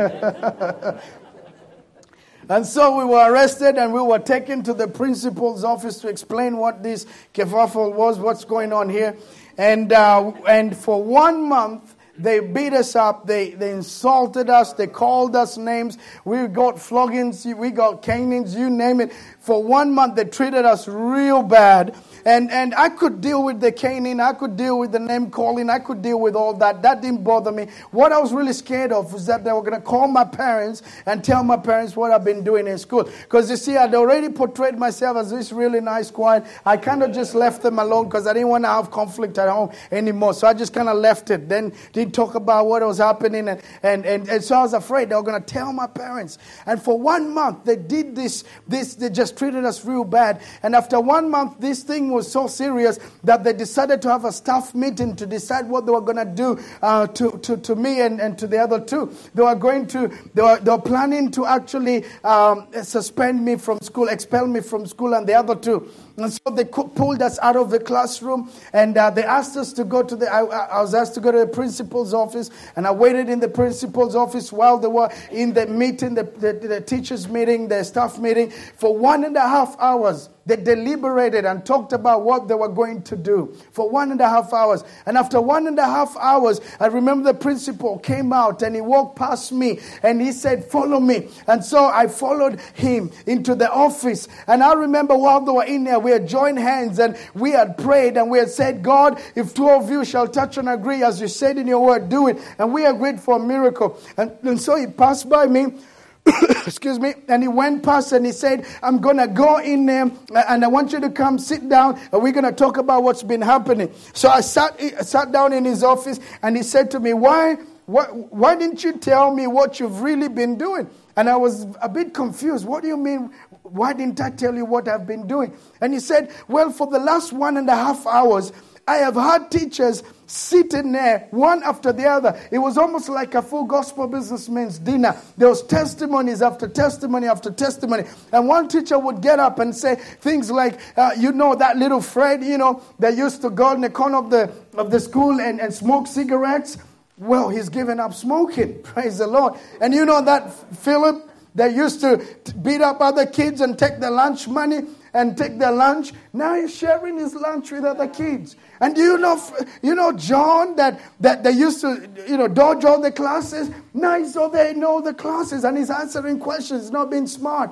And so we were arrested and we were taken to the principal's office to explain what this kerfuffle was, what's going on here. And for 1 month, They beat us up. They insulted us. They called us names. We got floggings. We got canings. You name it. For 1 month, they treated us real bad. And I could deal with the caning. I could deal with the name calling. I could deal with all that. That didn't bother me. What I was really scared of was that they were going to call my parents and tell my parents what I've been doing in school. Because you see, I'd already portrayed myself as this really nice, quiet. I kind of just left them alone because I didn't want to have conflict at home anymore. So I just kind of left it. Then didn't talk about what was happening. And so I was afraid they were going to tell my parents. And for 1 month, they did this. They just treated us real bad. And after 1 month, this thing was so serious that they decided to have a staff meeting to decide what they were going to do to me and to the other two. They were planning to actually suspend me from school, expel me from school, and the other two. And so they pulled us out of the classroom, and they asked us to go to I was asked to go to the principal's office, and I waited in the principal's office while they were in the meeting, the teachers' meeting, the staff meeting, for 1.5 hours. They deliberated and talked about what they were going to do for 1.5 hours. And after 1.5 hours, I remember the principal came out and he walked past me and he said, "Follow me." And so I followed him into the office. And I remember while they were in there, we had joined hands and we had prayed and we had said, "God, if two of you shall touch and agree, as you said in your word, do it." And we agreed for a miracle. And so he passed by me. Excuse me. And he went past and he said, "I'm going to go in there and I want you to come sit down and we're going to talk about what's been happening." So I sat down in his office and he said to me, why didn't you tell me what you've really been doing?" And I was a bit confused. "What do you mean? Why didn't I tell you what I've been doing?" And he said, "Well, for the last 1.5 hours, I have had teachers sitting there, one after the other. It was almost like a full gospel businessman's dinner. There was testimonies after testimony after testimony. And one teacher would get up and say things like, that little Fred, that used to go in the corner of the school and smoke cigarettes. Well, he's given up smoking. Praise the Lord. And that Philip that used to beat up other kids and take their lunch money and take their lunch. Now he's sharing his lunch with other kids. And John that they used to, dodge all the classes. Now he's over there in all the classes and he's answering questions, not being smart.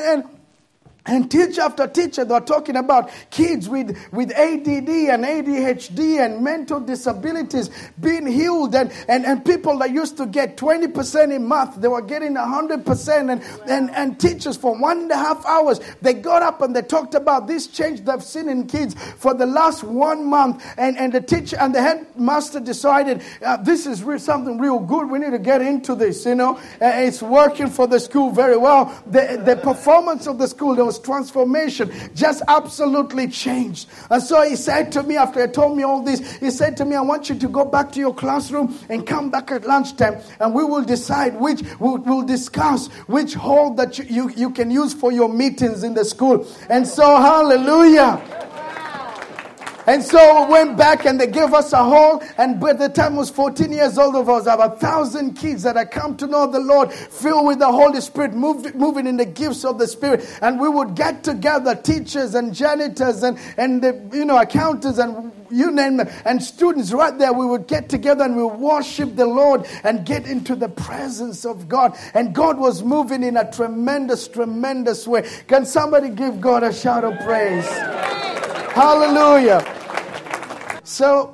And teacher after teacher, they're talking about kids with ADD and ADHD and mental disabilities being healed. And people that used to get 20% in math, they were getting 100%. And teachers for 1.5 hours, they got up and they talked about this change they've seen in kids for the last 1 month. And the teacher and the headmaster decided, this is something real good. We need to get into this, It's working for the school very well. The performance of the school, there was transformation, just absolutely changed. And so he said to me, after he told me all this, he said to me, "I want you to go back to your classroom and come back at lunchtime, and we will decide we'll discuss which hall that you can use for your meetings in the school." And so, hallelujah. And so we went back and they gave us a hall. And by the time I was 14 years old, there was about 1,000 kids that had come to know the Lord, filled with the Holy Spirit, moving in the gifts of the Spirit. And we would get together, teachers and janitors and the accountants and you name them, and students right there. We would get together and we would worship the Lord and get into the presence of God. And God was moving in a tremendous, tremendous way. Can somebody give God a shout of praise? Hallelujah. So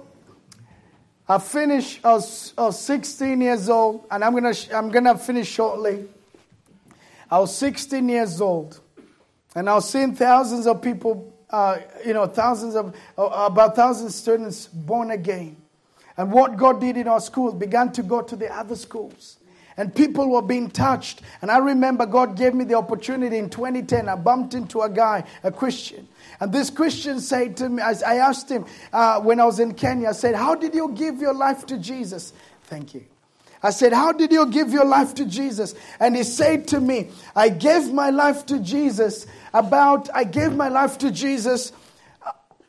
I finished. I was 16 years old, and I'm gonna finish shortly. I was 16 years old, and I was seeing thousands of people. About 1,000 students born again. And what God did in our school began to go to the other schools. And people were being touched. And I remember God gave me the opportunity in 2010. I bumped into a guy, a Christian. And this Christian said to me, I asked him when I was in Kenya, I said, "How did you give your life to Jesus?" Thank you. I said, "How did you give your life to Jesus?" And he said to me, I gave my life to Jesus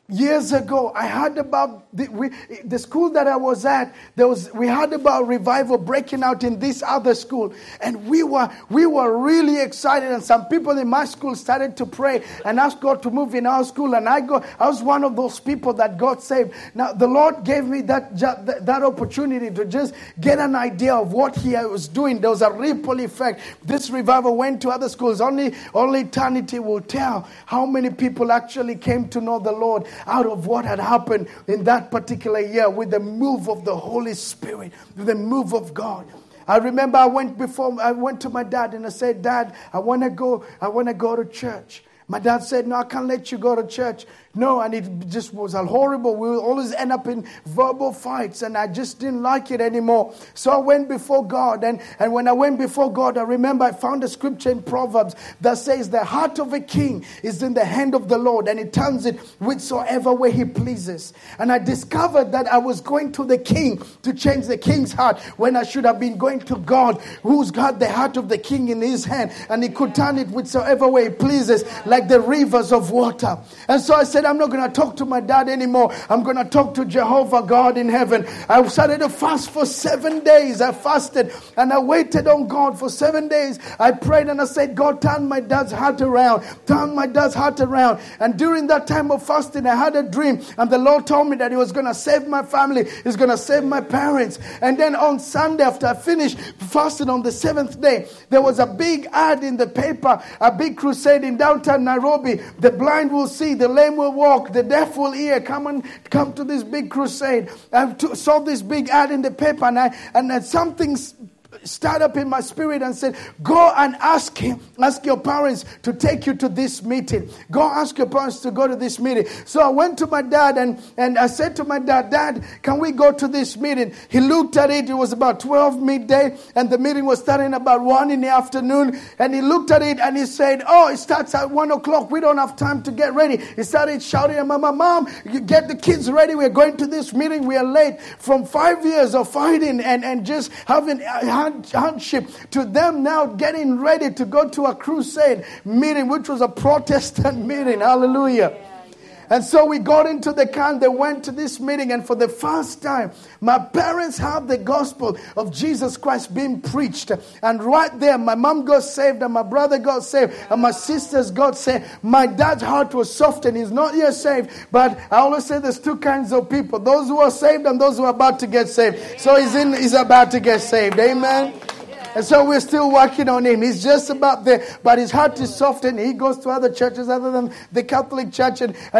years ago, I heard about the school that I was at. We heard about revival breaking out in this other school, and we were really excited. And some people in my school started to pray and ask God to move in our school. And I was one of those people that got saved. Now the Lord gave me that opportunity to just get an idea of what He was doing. There was a ripple effect. This revival went to other schools. Only eternity will tell how many people actually came to know the Lord out of what had happened in that particular year with the move of the Holy Spirit, with the move of God. I remember I went to my dad and I said, Dad, I want to go to church. My dad said, no, I can't let you go to church. No, and it just was horrible. We would always end up in verbal fights, and I just didn't like it anymore. So I went before God, and when I went before God, I remember I found a scripture in Proverbs that says, the heart of a king is in the hand of the Lord, and He turns it whithersoever way He pleases. And I discovered that I was going to the king to change the king's heart, when I should have been going to God, who's got the heart of the king in His hand, and He could turn it whithersoever way He pleases, like the rivers of water. And so I said, I'm not going to talk to my dad anymore. I'm going to talk to Jehovah God in heaven. I started to fast for 7 days. I fasted and I waited on God for 7 days. I prayed and I said, God, turn my dad's heart around. Turn my dad's heart around. And during that time of fasting, I had a dream. And the Lord told me that He was going to save my family. He's going to save my parents. And then on Sunday, after I finished fasting on the 7th day, there was a big ad in the paper, a big crusade in downtown Nairobi. The blind will see, the lame will walk, the deaf will hear. Come to this big crusade. I saw this big ad in the paper, and something started up in my spirit and said, go and ask your parents to take you to this meeting. Go ask your parents to go to this meeting. So I went to my dad and I said to my dad, Dad, can we go to this meeting? He looked at it. It was about 12 midday and the meeting was starting about 1 in the afternoon. And he looked at it and he said, oh, it starts at 1 o'clock. We don't have time to get ready. He started shouting at Mom, you get the kids ready. We're going to this meeting. We are late. From 5 years of fighting and just having hardship to them now getting ready to go to a crusade meeting, which was a Protestant meeting. Hallelujah. And so we got into the car and they went to this meeting, and for the first time my parents heard the gospel of Jesus Christ being preached. And right there my mom got saved and my brother got saved and my sisters got saved. My dad's heart was soft and he's not yet saved, but I always say there's two kinds of people: those who are saved and those who are about to get saved. So he's about to get saved. Amen. And so we're still working on him. He's just about there, but his heart is soft, and he goes to other churches other than the Catholic Church,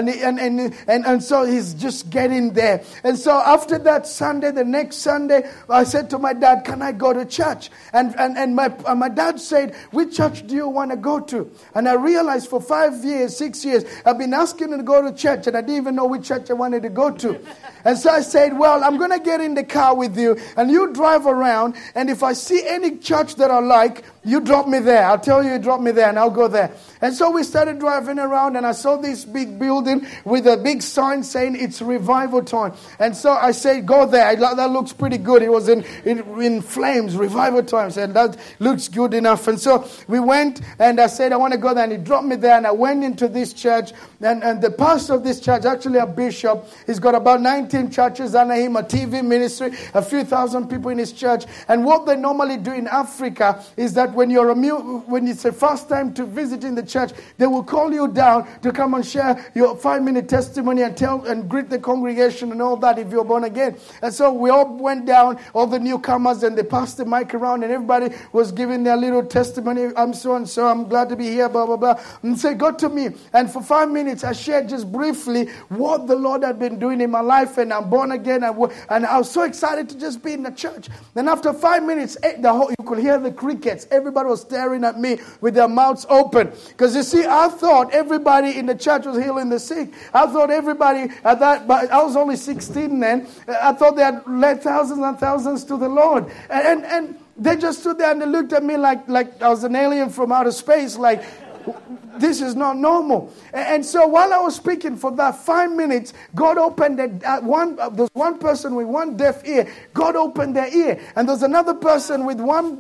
and so he's just getting there. And so after that Sunday, the next Sunday, I said to my dad, "Can I go to church?" And my dad said, "Which church do you want to go to?" And I realized for 5 years, 6 years, I've been asking him to go to church, and I didn't even know which church I wanted to go to. And so I said, "Well, I'm going to get in the car with you, and you drive around, and if I see any church that I like, you drop me there. I'll tell you drop me there and I'll go there." And so we started driving around, and I saw this big building with a big sign saying it's revival time. And so I said, "Go there. That looks pretty good." It was in flames, revival time. I said, "That looks good enough." And so we went, and I said, "I want to go there." And he dropped me there, and I went into this church. And the pastor of this church, actually a bishop, he's got about 19 churches under him, a TV ministry, a few thousand people in his church. And what they normally do in Africa is that when it's the first time to visit in the church, they will call you down to come and share your 5-minute testimony and greet the congregation and all that if you're born again. And so we all went down, all the newcomers, and they passed the mic around, and everybody was giving their little testimony. "I'm so and so, I'm glad to be here, blah, blah, blah." And so go to me. And for 5 minutes, I shared just briefly what the Lord had been doing in my life, and I'm born again. And I was so excited to just be in the church. Then after 5 minutes, you could hear the crickets. Everybody was staring at me with their mouths open. Because you see, I thought everybody in the church was healing the sick. I thought everybody at that, but I was only 16 then. I thought they had led thousands and thousands to the Lord. And they just stood there and they looked at me like I was an alien from outer space. Like, this is not normal. And so while I was speaking for that 5 minutes, God opened there's one person with one deaf ear. God opened their ear. And there's another person with one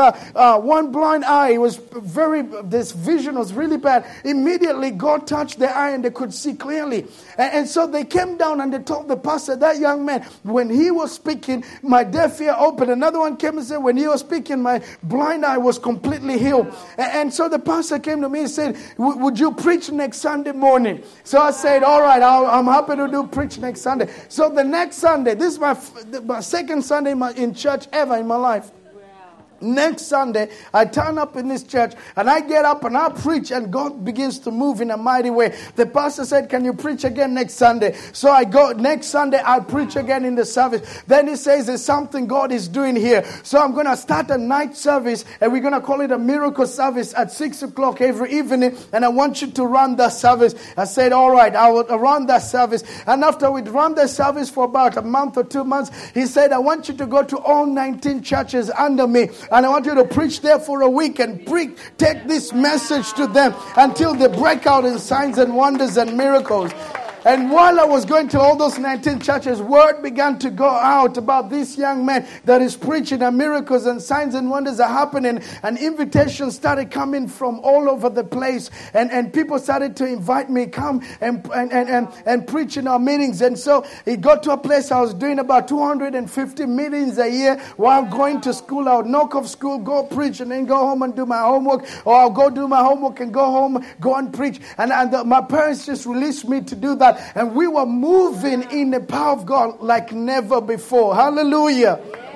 blind eye. It was this vision was really bad. Immediately God touched their eye and they could see clearly. And so they came down and they told the pastor, that young man, when he was speaking, my deaf ear opened. Another one came and said, when he was speaking, my blind eye was completely healed. And so the pastor came to me and said, would you preach next Sunday morning? So I said, all right, I'm happy to preach next Sunday. So the next Sunday, this is my second Sunday in church ever in my life. Next Sunday, I turn up in this church and I get up and I preach and God begins to move in a mighty way. The pastor said, can you preach again next Sunday? So I go, next Sunday, I preach again in the service. Then he says, there's something God is doing here. So I'm going to start a night service and we're going to call it a miracle service at 6 o'clock every evening. And I want you to run that service. I said, all right, I will run that service. And after we'd run the service for about a month or 2 months, he said, I want you to go to all 19 churches under me. And I want you to preach there for a week and take this message to them until they break out in signs and wonders and miracles. And while I was going to all those 19 churches, word began to go out about this young man that is preaching, and miracles and signs and wonders are happening. And invitations started coming from all over the place. And people started to invite me, come and preach in our meetings. And so it got to a place I was doing about 250 meetings a year while going to school. I would knock off school, go preach, and then go home and do my homework. Or I'll go do my homework and go home, go and preach. And my parents just released me to do that. And we were moving in the power of God like never before. Hallelujah.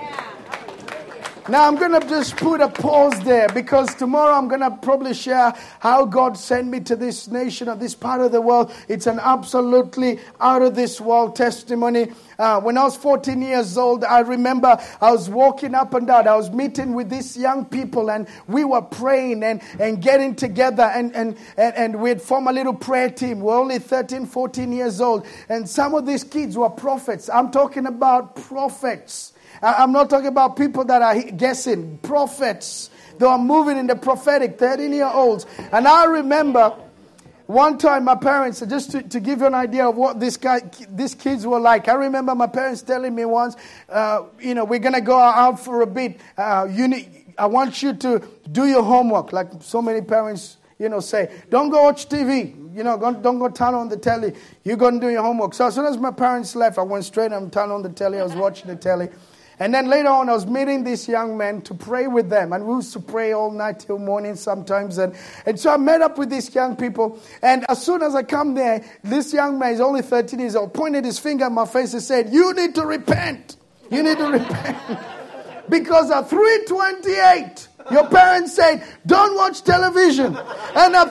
Now I'm going to just put a pause there because tomorrow I'm going to probably share how God sent me to this nation or this part of the world. It's an absolutely out of this world testimony. When I was 14 years old, I remember I was walking up and down. I was meeting with these young people and we were praying and getting together and we'd form a little prayer team. We're only 13, 14 years old. And some of these kids were prophets. I'm talking about prophets. I'm not talking about people that are guessing. Prophets. They are moving in the prophetic, 13-year-olds. And I remember one time my parents, just to give you an idea of what these kids were like. I remember my parents telling me once, we're going to go out for a bit. I want you to do your homework. Like so many parents, say, don't go watch TV. Don't go turn on the telly. You're going to do your homework. So as soon as my parents left, I went straight and turned on the telly. I was watching the telly. And then later on, I was meeting these young men to pray with them. And we used to pray all night till morning sometimes. And so I met up with these young people. And as soon as I come there, this young man is only 13 years old, pointed his finger at my face and said, you need to repent. You need to repent. Because at 3:28, your parents said, don't watch television. And at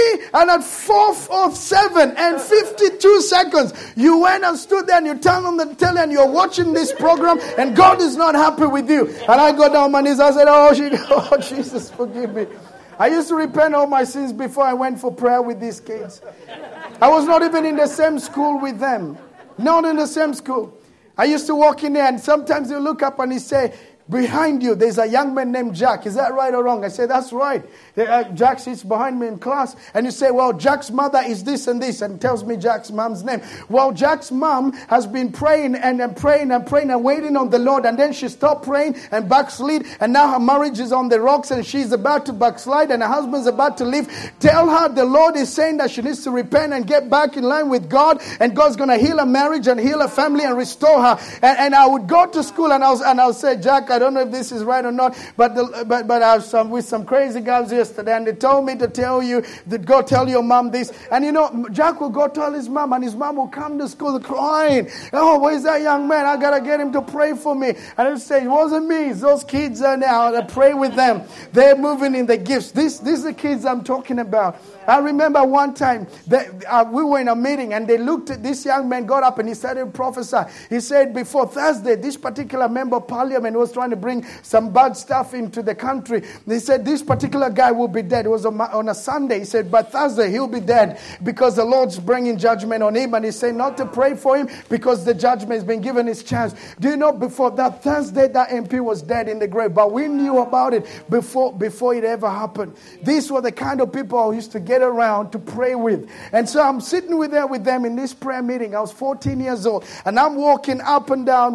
4:07 and 52 seconds, you went and stood there and you turned on the telly and you're watching this program and God is not happy with you. And I got down on my knees. I said, oh, Jesus, forgive me. I used to repent all my sins before I went for prayer with these kids. I was not even in the same school with them. Not in the same school. I used to walk in there and sometimes you look up and you say, behind you, there's a young man named Jack. Is that right or wrong? I say, that's right. Jack sits behind me in class. And you say, well, Jack's mother is this and this, and tells me Jack's mom's name. Well, Jack's mom has been praying and praying and praying and waiting on the Lord. And then she stopped praying and backslid. And now her marriage is on the rocks and she's about to backslide and her husband's about to leave. Tell her the Lord is saying that she needs to repent and get back in line with God. And God's going to heal her marriage and heal her family and restore her. And I would go to school and I'll say, Jack, I don't know if this is right or not, but I was with some crazy guys yesterday, and they told me to tell you that go tell your mom this. And Jack will go tell his mom, and his mom will come to school crying. Oh, where's that young man? I gotta get him to pray for me. And I say, it wasn't me. It's those kids are now. I pray with them. They're moving in the gifts. These are the kids I'm talking about. I remember one time that we were in a meeting and they looked at this young man, got up and he started to prophesy. He said before Thursday, this particular member of parliament was trying trying to bring some bad stuff into the country. They said, this particular guy will be dead. It was on a Sunday. He said, by Thursday, he'll be dead because the Lord's bringing judgment on him. And he said not to pray for him because the judgment has been given his chance. Do you know, before that Thursday, that MP was dead in the grave. But we knew about it before it ever happened. These were the kind of people I used to get around to pray with. And so I'm sitting with them in this prayer meeting. I was 14 years old. And I'm walking up and down.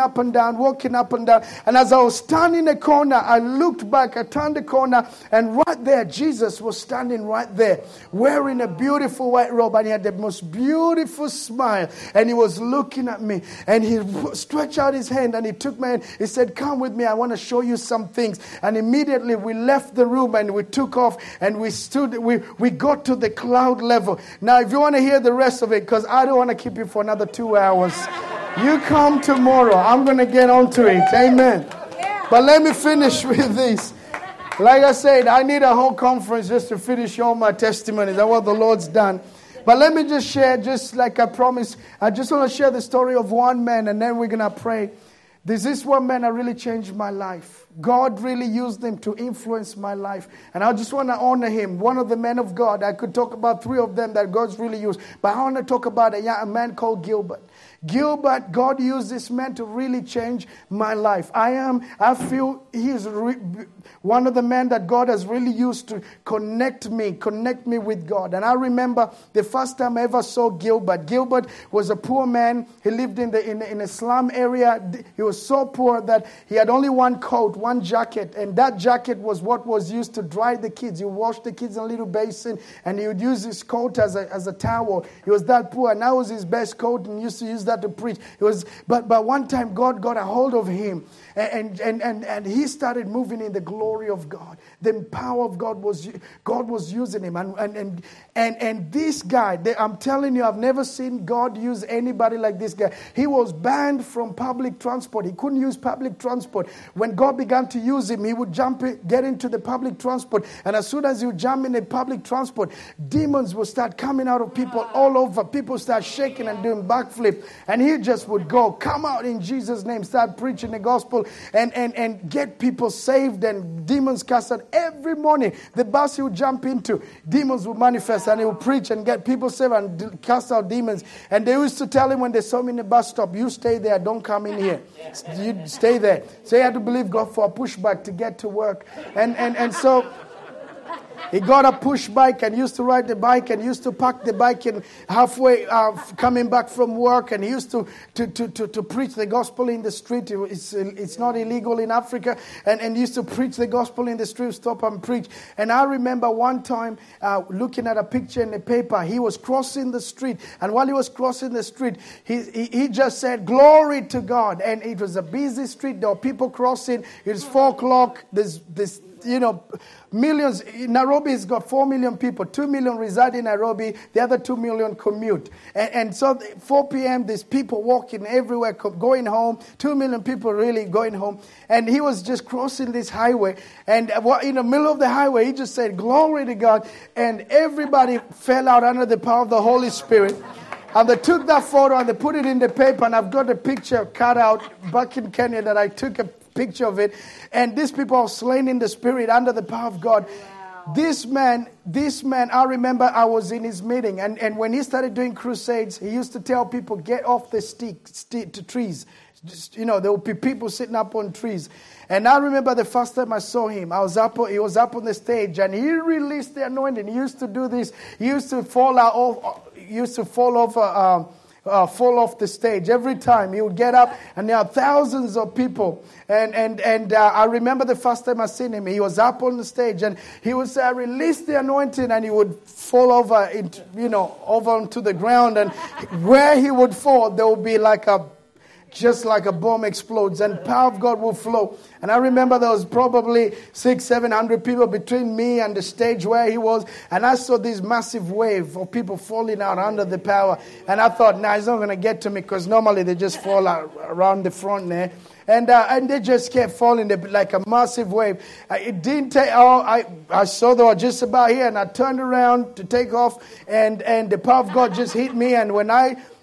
And as I was standing in the corner, I looked back, I turned the corner, and right there, Jesus was standing right there, wearing a beautiful white robe, and he had the most beautiful smile, and he was looking at me, and he stretched out his hand, and he took my hand. He said, come with me, I want to show you some things. And immediately we left the room, and we took off, and we got to the cloud level. Now, if you want to hear the rest of it, because I don't want to keep you for another 2 hours, you come tomorrow. I'm going to get onto it. Amen. But let me finish with this. Like I said, I need a whole conference just to finish all my testimonies. That's what the Lord's done. But let me just share, just like I promised, I just want to share the story of one man, and then we're going to pray. This is one man that really changed my life. God really used him to influence my life. And I just want to honor him. One of the men of God. I could talk about 3 of them that God's really used. But I want to talk about a man called Gilbert. Gilbert, God used this man to really change my life. I feel he's one of the men that God has really used to connect me with God. And I remember the first time I ever saw Gilbert. Gilbert was a poor man. He lived in a slum area. He was so poor that he had only one coat, one jacket, and that jacket was what was used to dry the kids. He would wash the kids in a little basin, and he would use his coat as a towel. He was that poor, and that was his best coat, and he used to use that to preach. But one time God got a hold of him, and he started moving in the glory of God. The power of God was using him, and this guy, I'm telling you, I've never seen God use anybody like this guy. He was banned from public transport. He couldn't use public transport. When God began to use him, he would get into the public transport, and as soon as he would jump in the public transport, demons would start coming out of people all over. People start shaking and doing backflip, and he just would go, come out in Jesus' name, start preaching the gospel, and get people saved, and demons cast out. Every morning, the bus he would jump into, demons would manifest, and he would preach and get people saved and cast out demons. And they used to tell him when they saw him in the bus stop, you stay there, don't come in here. You stay there. So he had to believe God for a pushback to get to work. And so he got a push bike and used to ride the bike and used to park the bike in halfway coming back from work, and he used to preach the gospel in the street. It's not illegal in Africa, and he used to preach the gospel in the street, stop and preach. And I remember one time looking at a picture in the paper. He was crossing the street, and while he was crossing the street, he just said, glory to God. And it was a busy street. There were people crossing. It's 4 o'clock. There's millions. Nairobi has got 4 million people. 2 million reside in Nairobi. The other 2 million commute. And so 4 p.m. there's people walking everywhere, going home. 2 million people really going home. And he was just crossing this highway. And in the middle of the highway, he just said, glory to God. And everybody fell out under the power of the Holy Spirit. And they took that photo and they put it in the paper. And I've got a picture cut out back in Kenya that I took a picture of it. And these people are slain in the spirit under the power of God. Wow. This man, I remember I was in his meeting, and when he started doing crusades, he used to tell people, get off the to trees. Just, there would be people sitting up on trees. And I remember the first time I saw him, he was up on the stage, and he released the anointing. He used to do this. He used to fall off the stage every time. He would get up, and there are thousands of people. And I remember the first time I seen him, he was up on the stage, and he would say, I released the anointing, and he would fall over, over onto the ground, and where he would fall, there would be just like a bomb explodes, and power of God will flow. And I remember there was probably 600-700 people between me and the stage where he was, and I saw this massive wave of people falling out under the power. And I thought, it's not going to get to me, because normally they just fall out around the front there. And they just kept falling like a massive wave. It didn't take. I saw they were just about here, and I turned around to take off, and the power of God just hit me. And when I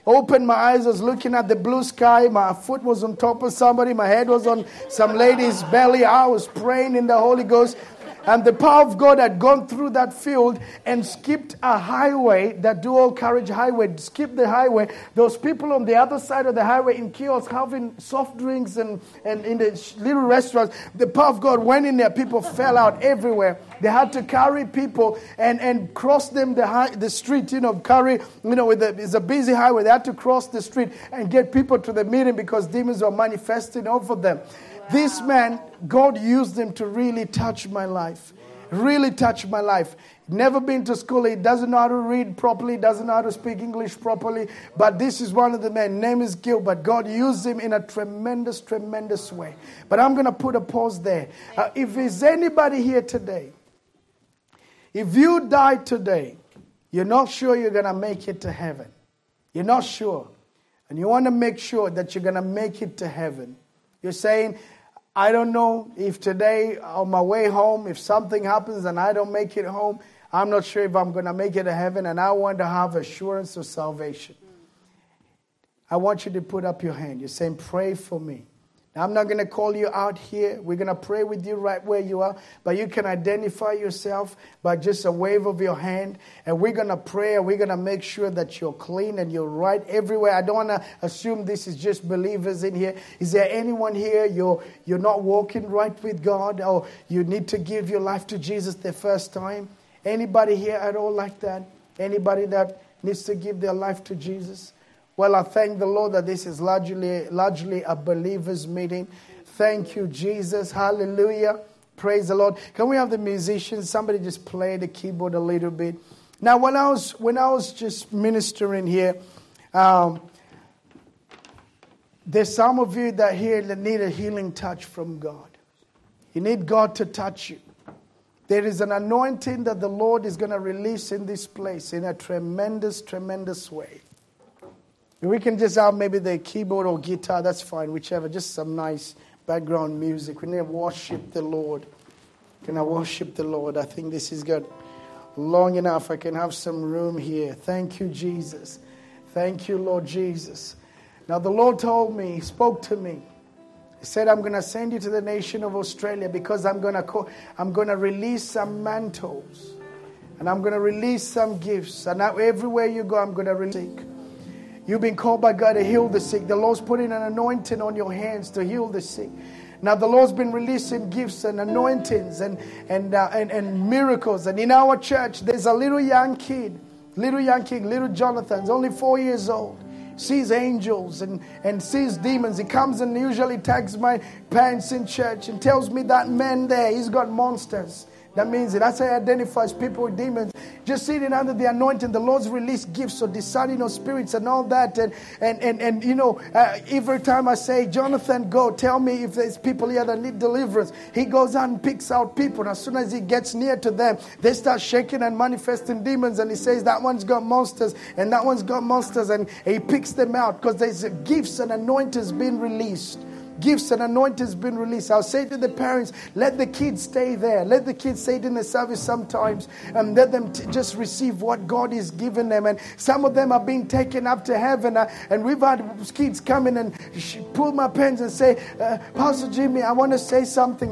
Opened my eyes, I was looking at the blue sky. My foot was on top of somebody. My head was on some lady's belly. I was praying in the Holy Ghost. And the power of God had gone through that field and skipped a highway, that dual carriage highway, skipped the highway. Those people on the other side of the highway in kiosks having soft drinks and in the little restaurants. The power of God went in there. People fell out everywhere. They had to carry people and cross them the street, it's a busy highway. They had to cross the street and get people to the meeting because demons were manifesting over them. This man, God used him to really touch my life. Really touch my life. Never been to school. He doesn't know how to read properly. Doesn't know how to speak English properly. But this is one of the men. Name is Gilbert. God used him in a tremendous, tremendous way. But I'm going to put a pause there. If there's anybody here today, if you die today, you're not sure you're going to make it to heaven. You're not sure. And you want to make sure that you're going to make it to heaven. You're saying, I don't know if today on my way home, if something happens and I don't make it home, I'm not sure if I'm going to make it to heaven, and I want to have assurance of salvation. I want you to put up your hand. You're saying, pray for me. Now, I'm not going to call you out here. We're going to pray with you right where you are. But you can identify yourself by just a wave of your hand. And we're going to pray. And we're going to make sure that you're clean and you're right everywhere. I don't want to assume this is just believers in here. Is there anyone here you're not walking right with God? Or you need to give your life to Jesus the first time? Anybody here at all like that? Anybody that needs to give their life to Jesus? Well, I thank the Lord that this is largely a believers' meeting. Thank you, Jesus. Hallelujah. Praise the Lord. Can we have the musicians? Somebody just play the keyboard a little bit. Now, when I was just ministering here, there's some of you that here that need a healing touch from God. You need God to touch you. There is an anointing that the Lord is going to release in this place in a tremendous, tremendous way. We can just have maybe the keyboard or guitar, that's fine, whichever, just some nice background music. We need to worship the Lord. Can I worship the Lord? I think this is good. Long enough, I can have some room here. Thank you, Jesus. Thank you, Lord Jesus. Now the Lord told me, He spoke to me. He said, I'm going to send you to the nation of Australia because I'm going to release some mantles. And I'm going to release some gifts. And now everywhere you go, I'm going to release. You've been called by God to heal the sick. The Lord's putting an anointing on your hands to heal the sick. Now the Lord's been releasing gifts and anointings and miracles. And in our church, there's a little young kid, little Jonathan, only 4 years old. Sees angels and sees demons. He comes and usually tags my parents in church and tells me that man there, he's got monsters. That means it. That's how he identifies people with demons. Just sitting under the anointing, the Lord's released gifts of discerning of spirits and all that. And every time I say, Jonathan, go, tell me if there's people here that need deliverance. He goes out and picks out people. And as soon as he gets near to them, they start shaking and manifesting demons. And he says, that one's got monsters and that one's got monsters. And he picks them out because there's gifts and anointings being released. Gifts and anointings been released. I'll say to the parents, let the kids stay there. Let the kids stay in the service sometimes and let them just receive what God is giving them. And some of them are being taken up to heaven. And we've had kids come in and pull my pants and say, Pastor Jimmy, I want to say something.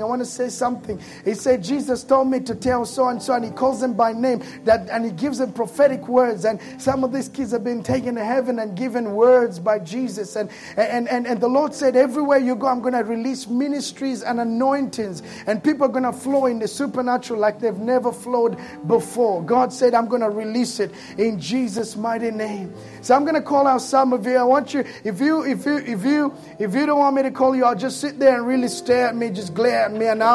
He said, Jesus told me to tell so and so. And he calls them by name and he gives them prophetic words. And some of these kids have been taken to heaven and given words by Jesus. And the Lord said, everywhere you go, I'm going to release ministries and anointings, and people are going to flow in the supernatural like they've never flowed before. God said, I'm going to release it in Jesus' mighty name. So I'm going to call out some of you. I want you, if you don't want me to call you, I'll just sit there and really stare at me, just glare at me. And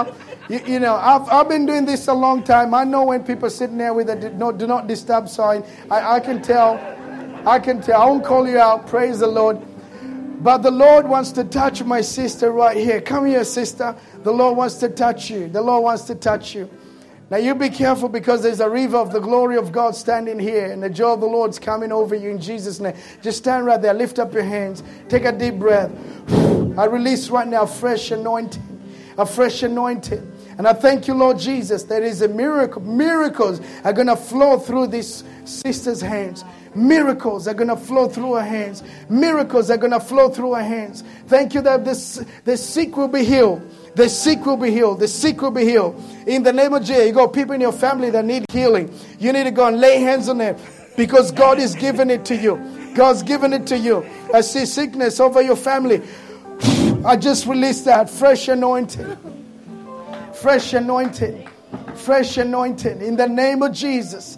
I've been doing this a long time. I know when people are sitting there with a do not disturb sign. I can tell. I won't call you out. Praise the Lord. But the Lord wants to touch my sister right here. Come here, sister. The Lord wants to touch you. The Lord wants to touch you. Now you be careful because there's a river of the glory of God standing here. And the joy of the Lord's coming over you in Jesus' name. Just stand right there. Lift up your hands. Take a deep breath. I release right now fresh anointing. A fresh anointing. And I thank you, Lord Jesus, there is a miracle. Miracles are going to flow through this sister's hands. Miracles are going to flow through her hands. Miracles are going to flow through her hands. Thank you that the sick will be healed. The sick will be healed. The sick will be healed. In the name of Jesus, you got people in your family that need healing. You need to go and lay hands on them because God is giving it to you. God's giving it to you. I see sickness over your family. I just released that fresh anointing. Fresh anointing. Fresh anointing in the name of Jesus.